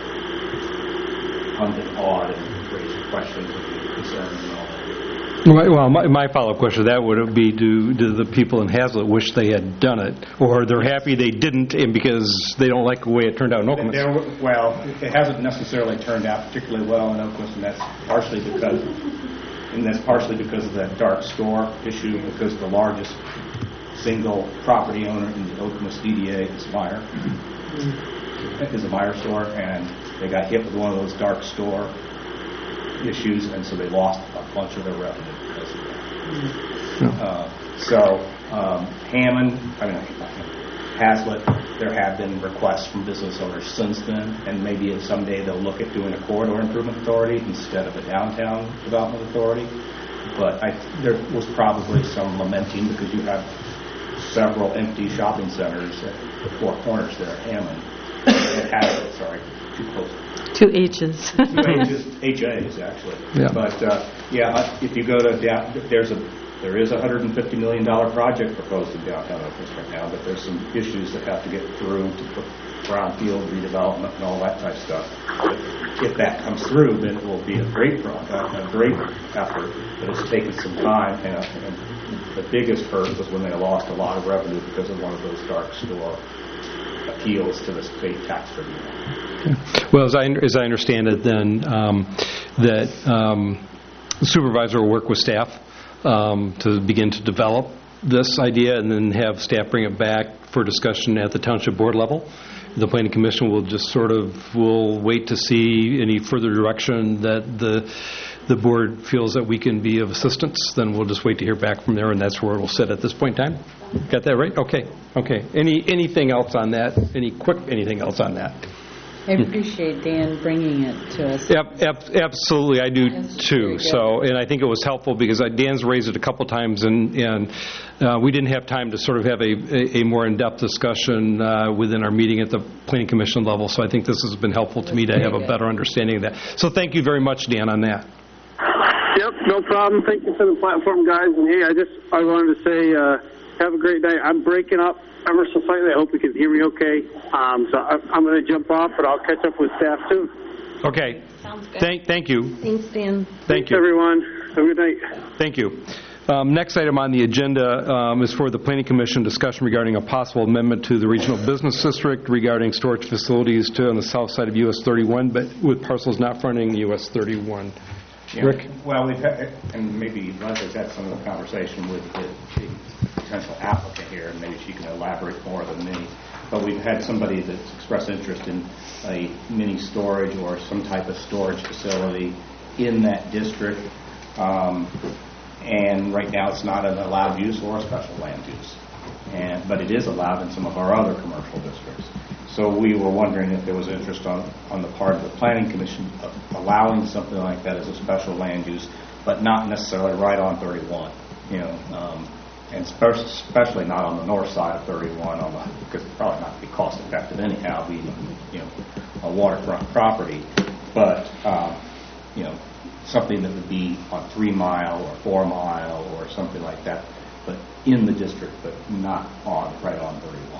hummed and awed and raised questions and concerns and all that. Well, my, my follow-up question to that would be, do, do the people in Hazlet wish they had done it, or they're happy they didn't and because they don't like the way it turned out in Oakland? There, well, it hasn't necessarily turned out particularly well in Oakland, and that's partially because, and that's partially because of that dark store issue, because the largest single property owner in the Oakland D D A is Meyer, is a Meyer store, and they got hit with one of those dark store issues, and so they lost a bunch of their revenue because of that. Mm-hmm. Uh, so um, Hammond, I mean Hazlet, there have been requests from business owners since then, and maybe someday they'll look at doing a corridor improvement authority instead of a downtown development authority. But I, there was probably some lamenting because you have several empty shopping centers at the four corners there at Hammond. At Hazlet, sorry, too close. Two H's. Two H's, H A's actually. Yeah. But uh, yeah, if you go to down, there's a there is a one hundred fifty million dollars project proposed in downtown Oakland right now, but there's some issues that have to get through to put brownfield redevelopment and all that type of stuff. But if that comes through, then it will be a great project, a great effort, but it's taken some time, and, uh, and the biggest hurt was when they lost a lot of revenue because of one of those dark store appeals to the state tax review. Okay. Well, as I, as I understand it, then, um, that um, the supervisor will work with staff um, to begin to develop this idea and then have staff bring it back for discussion at the township board level. The planning commission will just sort of, will wait to see any further direction that the the board feels that we can be of assistance. Then we'll just wait to hear back from there, and that's where it'll sit at this point in time. Got that right? Okay. Okay. Any anything else on that? Any quick anything else on that? I appreciate Dan bringing it to us. Yep, ab- absolutely, I do Yes, too. very good. So, and I think it was helpful because uh, Dan's raised it a couple times, and and uh, we didn't have time to sort of have a, a, a more in-depth discussion uh, within our meeting at the Planning Commission level. So I think this has been helpful to me to have a better understanding of that. So thank you very much, Dan, on that. Yep, no problem. Thank you for the platform, guys. And hey, I just I wanted to say uh, have a great day. I'm breaking up ever so slightly. I hope you can hear me okay. Um, so I, I'm going to jump off, but I'll catch up with staff soon. Okay. Sounds good. Thank, thank you. Thanks, Dan. Thank Thanks, you. everyone. Have a good night. Thank you. Um, next item on the agenda um, is for the Planning Commission discussion regarding a possible amendment to the Regional Business District regarding storage facilities to on the south side of U S thirty-one, but with parcels not fronting U S thirty-one. Yeah. Rick? Well, we've had, and maybe Leslie's had some of the conversation with the, the potential applicant here, and maybe she can elaborate more than me. But we've had somebody that's expressed interest in a mini storage or some type of storage facility in that district. Um, and right now it's not an allowed use or a special land use. And, but it is allowed in some of our other commercial districts. So we were wondering if there was interest on, on the part of the Planning Commission of allowing something like that as a special land use, but not necessarily right on thirty-one, you know, um, and spe- especially not on the north side of thirty-one, on the, because it's probably not be cost effective anyhow, being, you know, a waterfront property, but um, you know, something that would be on three mile or four mile or something like that, but in the district, but not on right on thirty-one.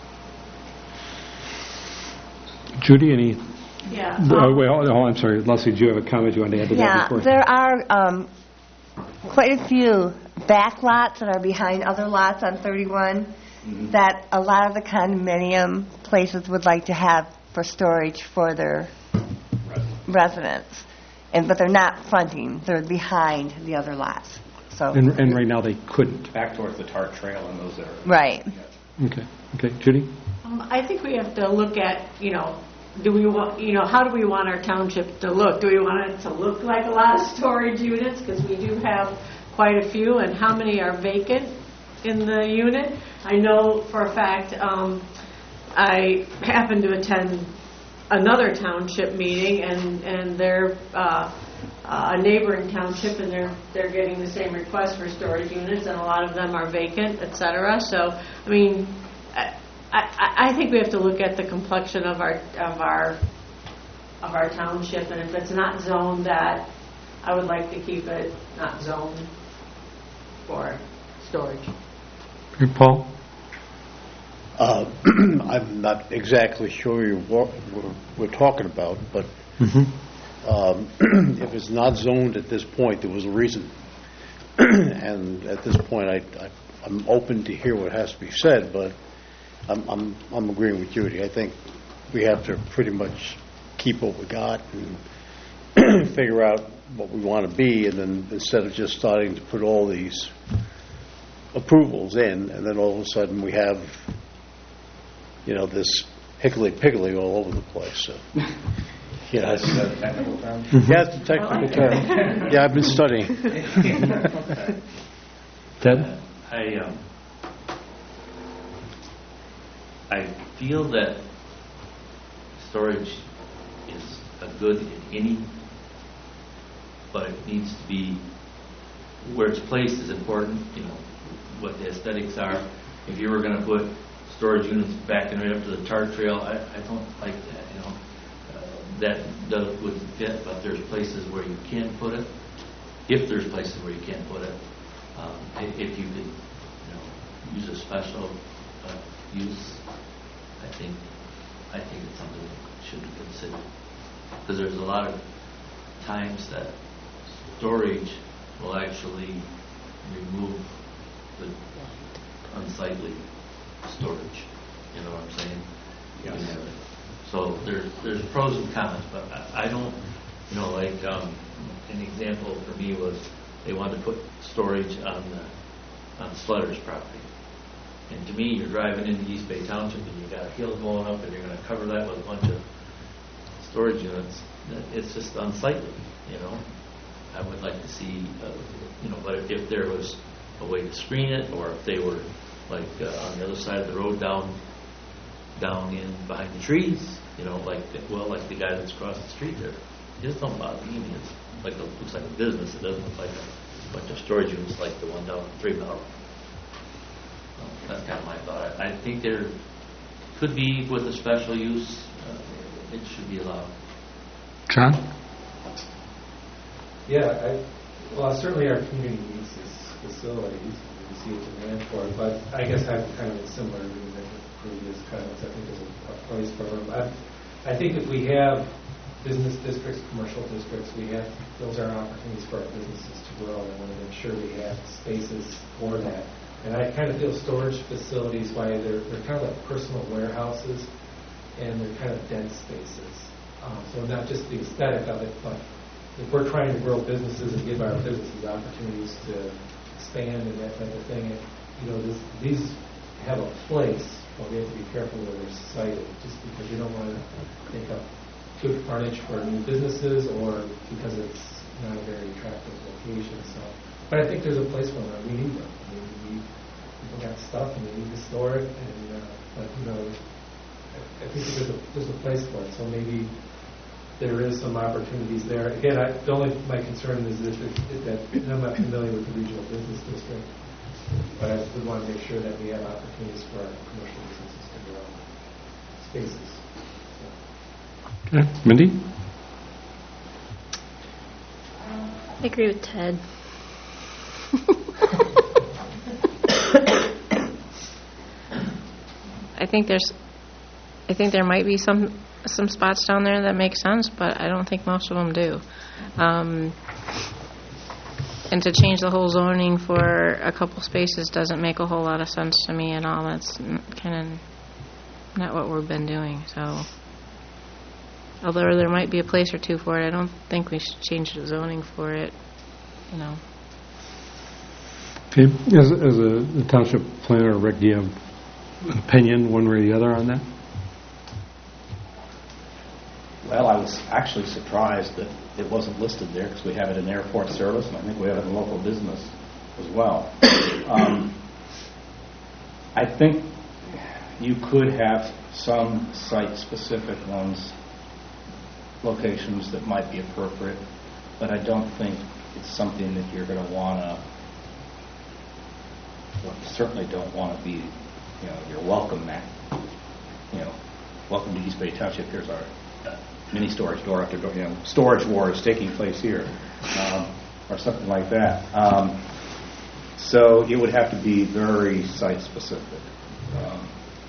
Judy, any? Yeah. Oh, wait, hold on, I'm sorry. Leslie, do you have a comment you want to add to that Yeah, before? there are um, quite a few back lots that are behind other lots on thirty-one Mm-hmm. that a lot of the condominium places would like to have for storage for their residents. And but they're not fronting; they're behind the other lots. So And, and right now they couldn't. Back towards the Tart Trail and those areas. right. Okay. Okay. Judy? Um, I think we have to look at, you know, do we want, you know, how do we want our township to look? Do we want it to look like a lot of storage units? Because we do have quite a few, and how many are vacant in the unit? I know for a fact, um, I happened to attend another township meeting, and, and they're uh, a neighboring township, and they're they're getting the same request for storage units, and a lot of them are vacant, et cetera. So, I mean, I, I, I think we have to look at the complexion of our of our of our township, and if it's not zoned that, I would like to keep it not zoned for storage. Okay, Paul? Uh, I'm not exactly sure what we're, we're talking about, but um, if it's not zoned at this point, there was a reason. And at this point, I, I, I'm open to hear what has to be said, but I'm, I'm, I'm agreeing with Judy. I think we have to pretty much keep what we got and figure out what we want to be, and then instead of just starting to put all these approvals in, and then all of a sudden we have, you know, this hickory-pickory all over the place. So, yeah, Is that a technical term? yeah, it's a technical term. Yeah, I've been studying. Ted? I, um, I feel that storage is a good in any, but it needs to be, where it's placed is important, you know, what the aesthetics are. If you were going to put storage units backing right up to the tar trail, I, I don't like that, you know. Uh, that does, wouldn't fit, but there's places where you can put it. If there's places where you can't put it, um, if, if you could, you know, use a special uh, use, I think, I think it's something that should be considered. Because there's a lot of times that storage will actually remove the unsightly storage. You know what I'm saying? Yes. So there's there's pros and cons, but I, I don't, you know, like um, an example for me was they wanted to put storage on the on Slutter's property. And to me, you're driving into East Bay Township and you got a hill going up and you're going to cover that with a bunch of storage units. It's just unsightly, you know. I would like to see, uh, you know, but if, if there was a way to screen it, or if they were like uh, on the other side of the road down down in behind the trees, you know, like the, well, like the guy that's across the street there. It just don't bother me. I mean, it's like a, looks like a business. It doesn't look like a bunch of storage units like the one down Three Mile Road. So that's kind of my thought. I, I think there could be, with a special use, uh, it should be allowed. John? Yeah, I, well, certainly our community needs this facilities. We see a demand for it, but I guess I have kind of a similar reason with previous comments. I think there's a, a place for them. I, I think if we have business districts, commercial districts, we have, those are opportunities for our businesses to grow. I want to make sure we have spaces for that. And I kind of feel storage facilities, why they're, they're kind of like personal warehouses, and they're kind of dense spaces. Um, so not just the aesthetic of it, but if we're trying to grow businesses and give our businesses opportunities to expand and that type of thing, and, you know, this, these have a place, but we have to be careful where they're sited, just because you don't want to make up good frontage for new businesses or because it's not a very attractive location. So, but I think there's a place for them. We need them. I mean, we, people got stuff and they need to store it, and uh, but you know, I, I think there's a there's a place for it. So maybe there is some opportunities there. Again, I, the only my concern is that, is that I'm not familiar with the regional business district, but I would want to make sure that we have opportunities for our commercial businesses to grow spaces. So. Okay. Mindy? I agree with Ted. I think there's, I think there might be some some spots down there that make sense, but I don't think most of them do. Um, and to change the whole zoning for a couple spaces doesn't make a whole lot of sense to me at all. That's kind of not what we've been doing. So, although there might be a place or two for it, I don't think we should change the zoning for it. You know. Okay. As, as a, a township planner, Rick, do you have an opinion one way or the other on that? Well, I was actually surprised that it wasn't listed there because we have it in airport service, and I think we have it in local business as well. Um, I think you could have some site-specific ones, locations that might be appropriate, but I don't think it's something that you're going to want to, well, you certainly don't want to be, you know, your welcome mat. You know, welcome to East Bay Township, here's our uh, mini storage door after door, you know, storage wars taking place here, um, or something like that. Um, so it would have to be very site-specific. Um,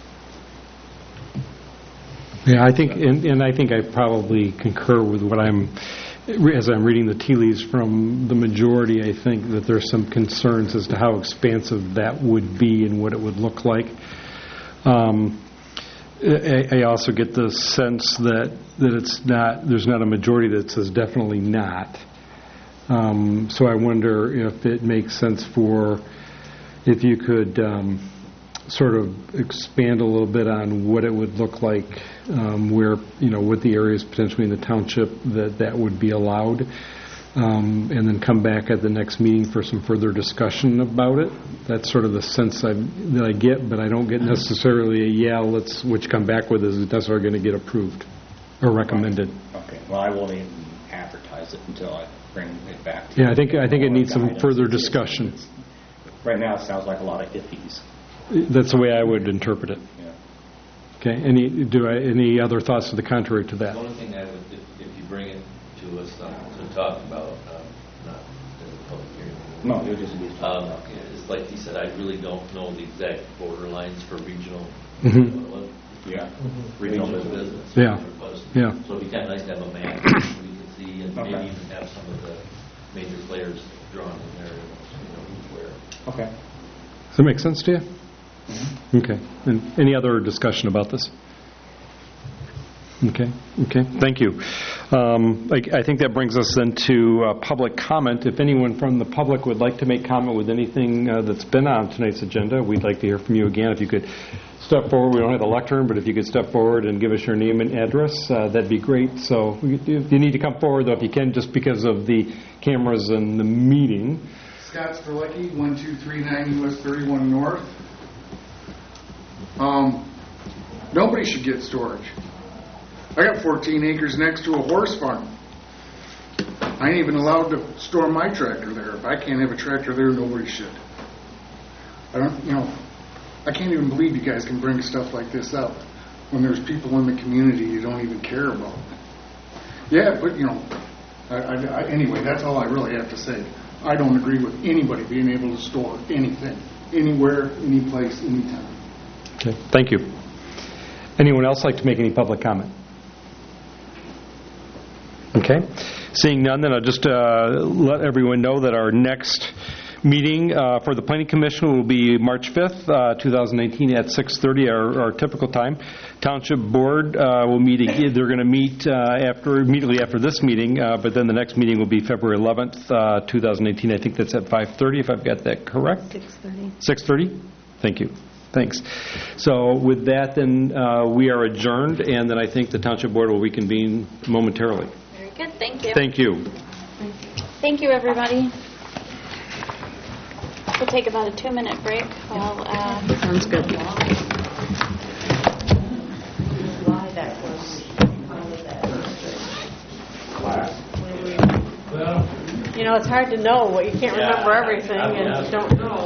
Yeah, I think, and, and I think I probably concur with what I'm, as I'm reading the tea leaves from the majority, I think that there's some concerns as to how expansive that would be and what it would look like. Um, I, I also get the sense that, that it's not, there's not a majority that says definitely not. Um, so I wonder if it makes sense for, if you could um, sort of expand a little bit on what it would look like, um, where, you know, what the areas potentially in the township that that would be allowed, um, and then come back at the next meeting for some further discussion about it. That's sort of the sense I, that I get, but I don't get necessarily a, yeah, let's, what you come back with is that's are going to get approved or recommended. Okay, well, I won't even advertise it until I bring it back to you. Yeah, I think, I think it needs some further discussion. Right now, it sounds like a lot of iffies. That's the way I would interpret it. Yeah. Okay, any, do I, any other thoughts to the contrary to that? The only thing I would, if, if you bring it to us um, to talk about, um, not in the public hearing. No, you'll just be um, it's like he said, I really don't know the exact borderlines for regional. Mm-hmm. uh, Yeah. Mm-hmm. Regional business. Yeah. Yeah. So it'd be kind of nice to have a map we could see, and Okay. maybe even have some of the major players drawn in there, you know, who's where. Okay. Does that make sense to you? Mm-hmm. Okay. And any other discussion about this? Okay. Okay. Thank you. Um, I, I think that brings us then to uh, public comment. If anyone from the public would like to make comment with anything uh, that's been on tonight's agenda, we'd like to hear from you again. If you could step forward, we don't have the lectern, but if you could step forward and give us your name and address, uh, that'd be great. So if you need to come forward, though, if you can, just because of the cameras and the meeting. Scott Strzelecki, one two three nine U S thirty-one North. Um, nobody should get storage. I got fourteen acres next to a horse farm. I ain't even allowed to store my tractor there. If I can't have a tractor there, nobody should. I don't, you know, I can't even believe you guys can bring stuff like this up when there's people in the community you don't even care about. Yeah, but, you know, I, I, I, anyway, that's all I really have to say. I don't agree with anybody being able to store anything, anywhere, any place, anytime. Okay, thank you. Anyone else like to make any public comment? Okay. Seeing none, then I'll just uh, let everyone know that our next meeting uh, for the Planning Commission will be March fifth, uh, twenty nineteen at six thirty, our, our typical time. Township Board uh, will meet again. They're going to meet uh, after immediately after this meeting, uh, but then the next meeting will be February eleventh, uh, twenty eighteen. I think that's at five thirty, if I've got that correct. six thirty. six thirty? Thank you. Thanks. So with that, then uh, we are adjourned, and then I think the Township Board will reconvene momentarily. Very good, thank you. Thank you. Thank you, everybody. We'll take about a two-minute break while... Uh, Sounds good. You know, it's hard to know. You can't remember everything, and you don't know.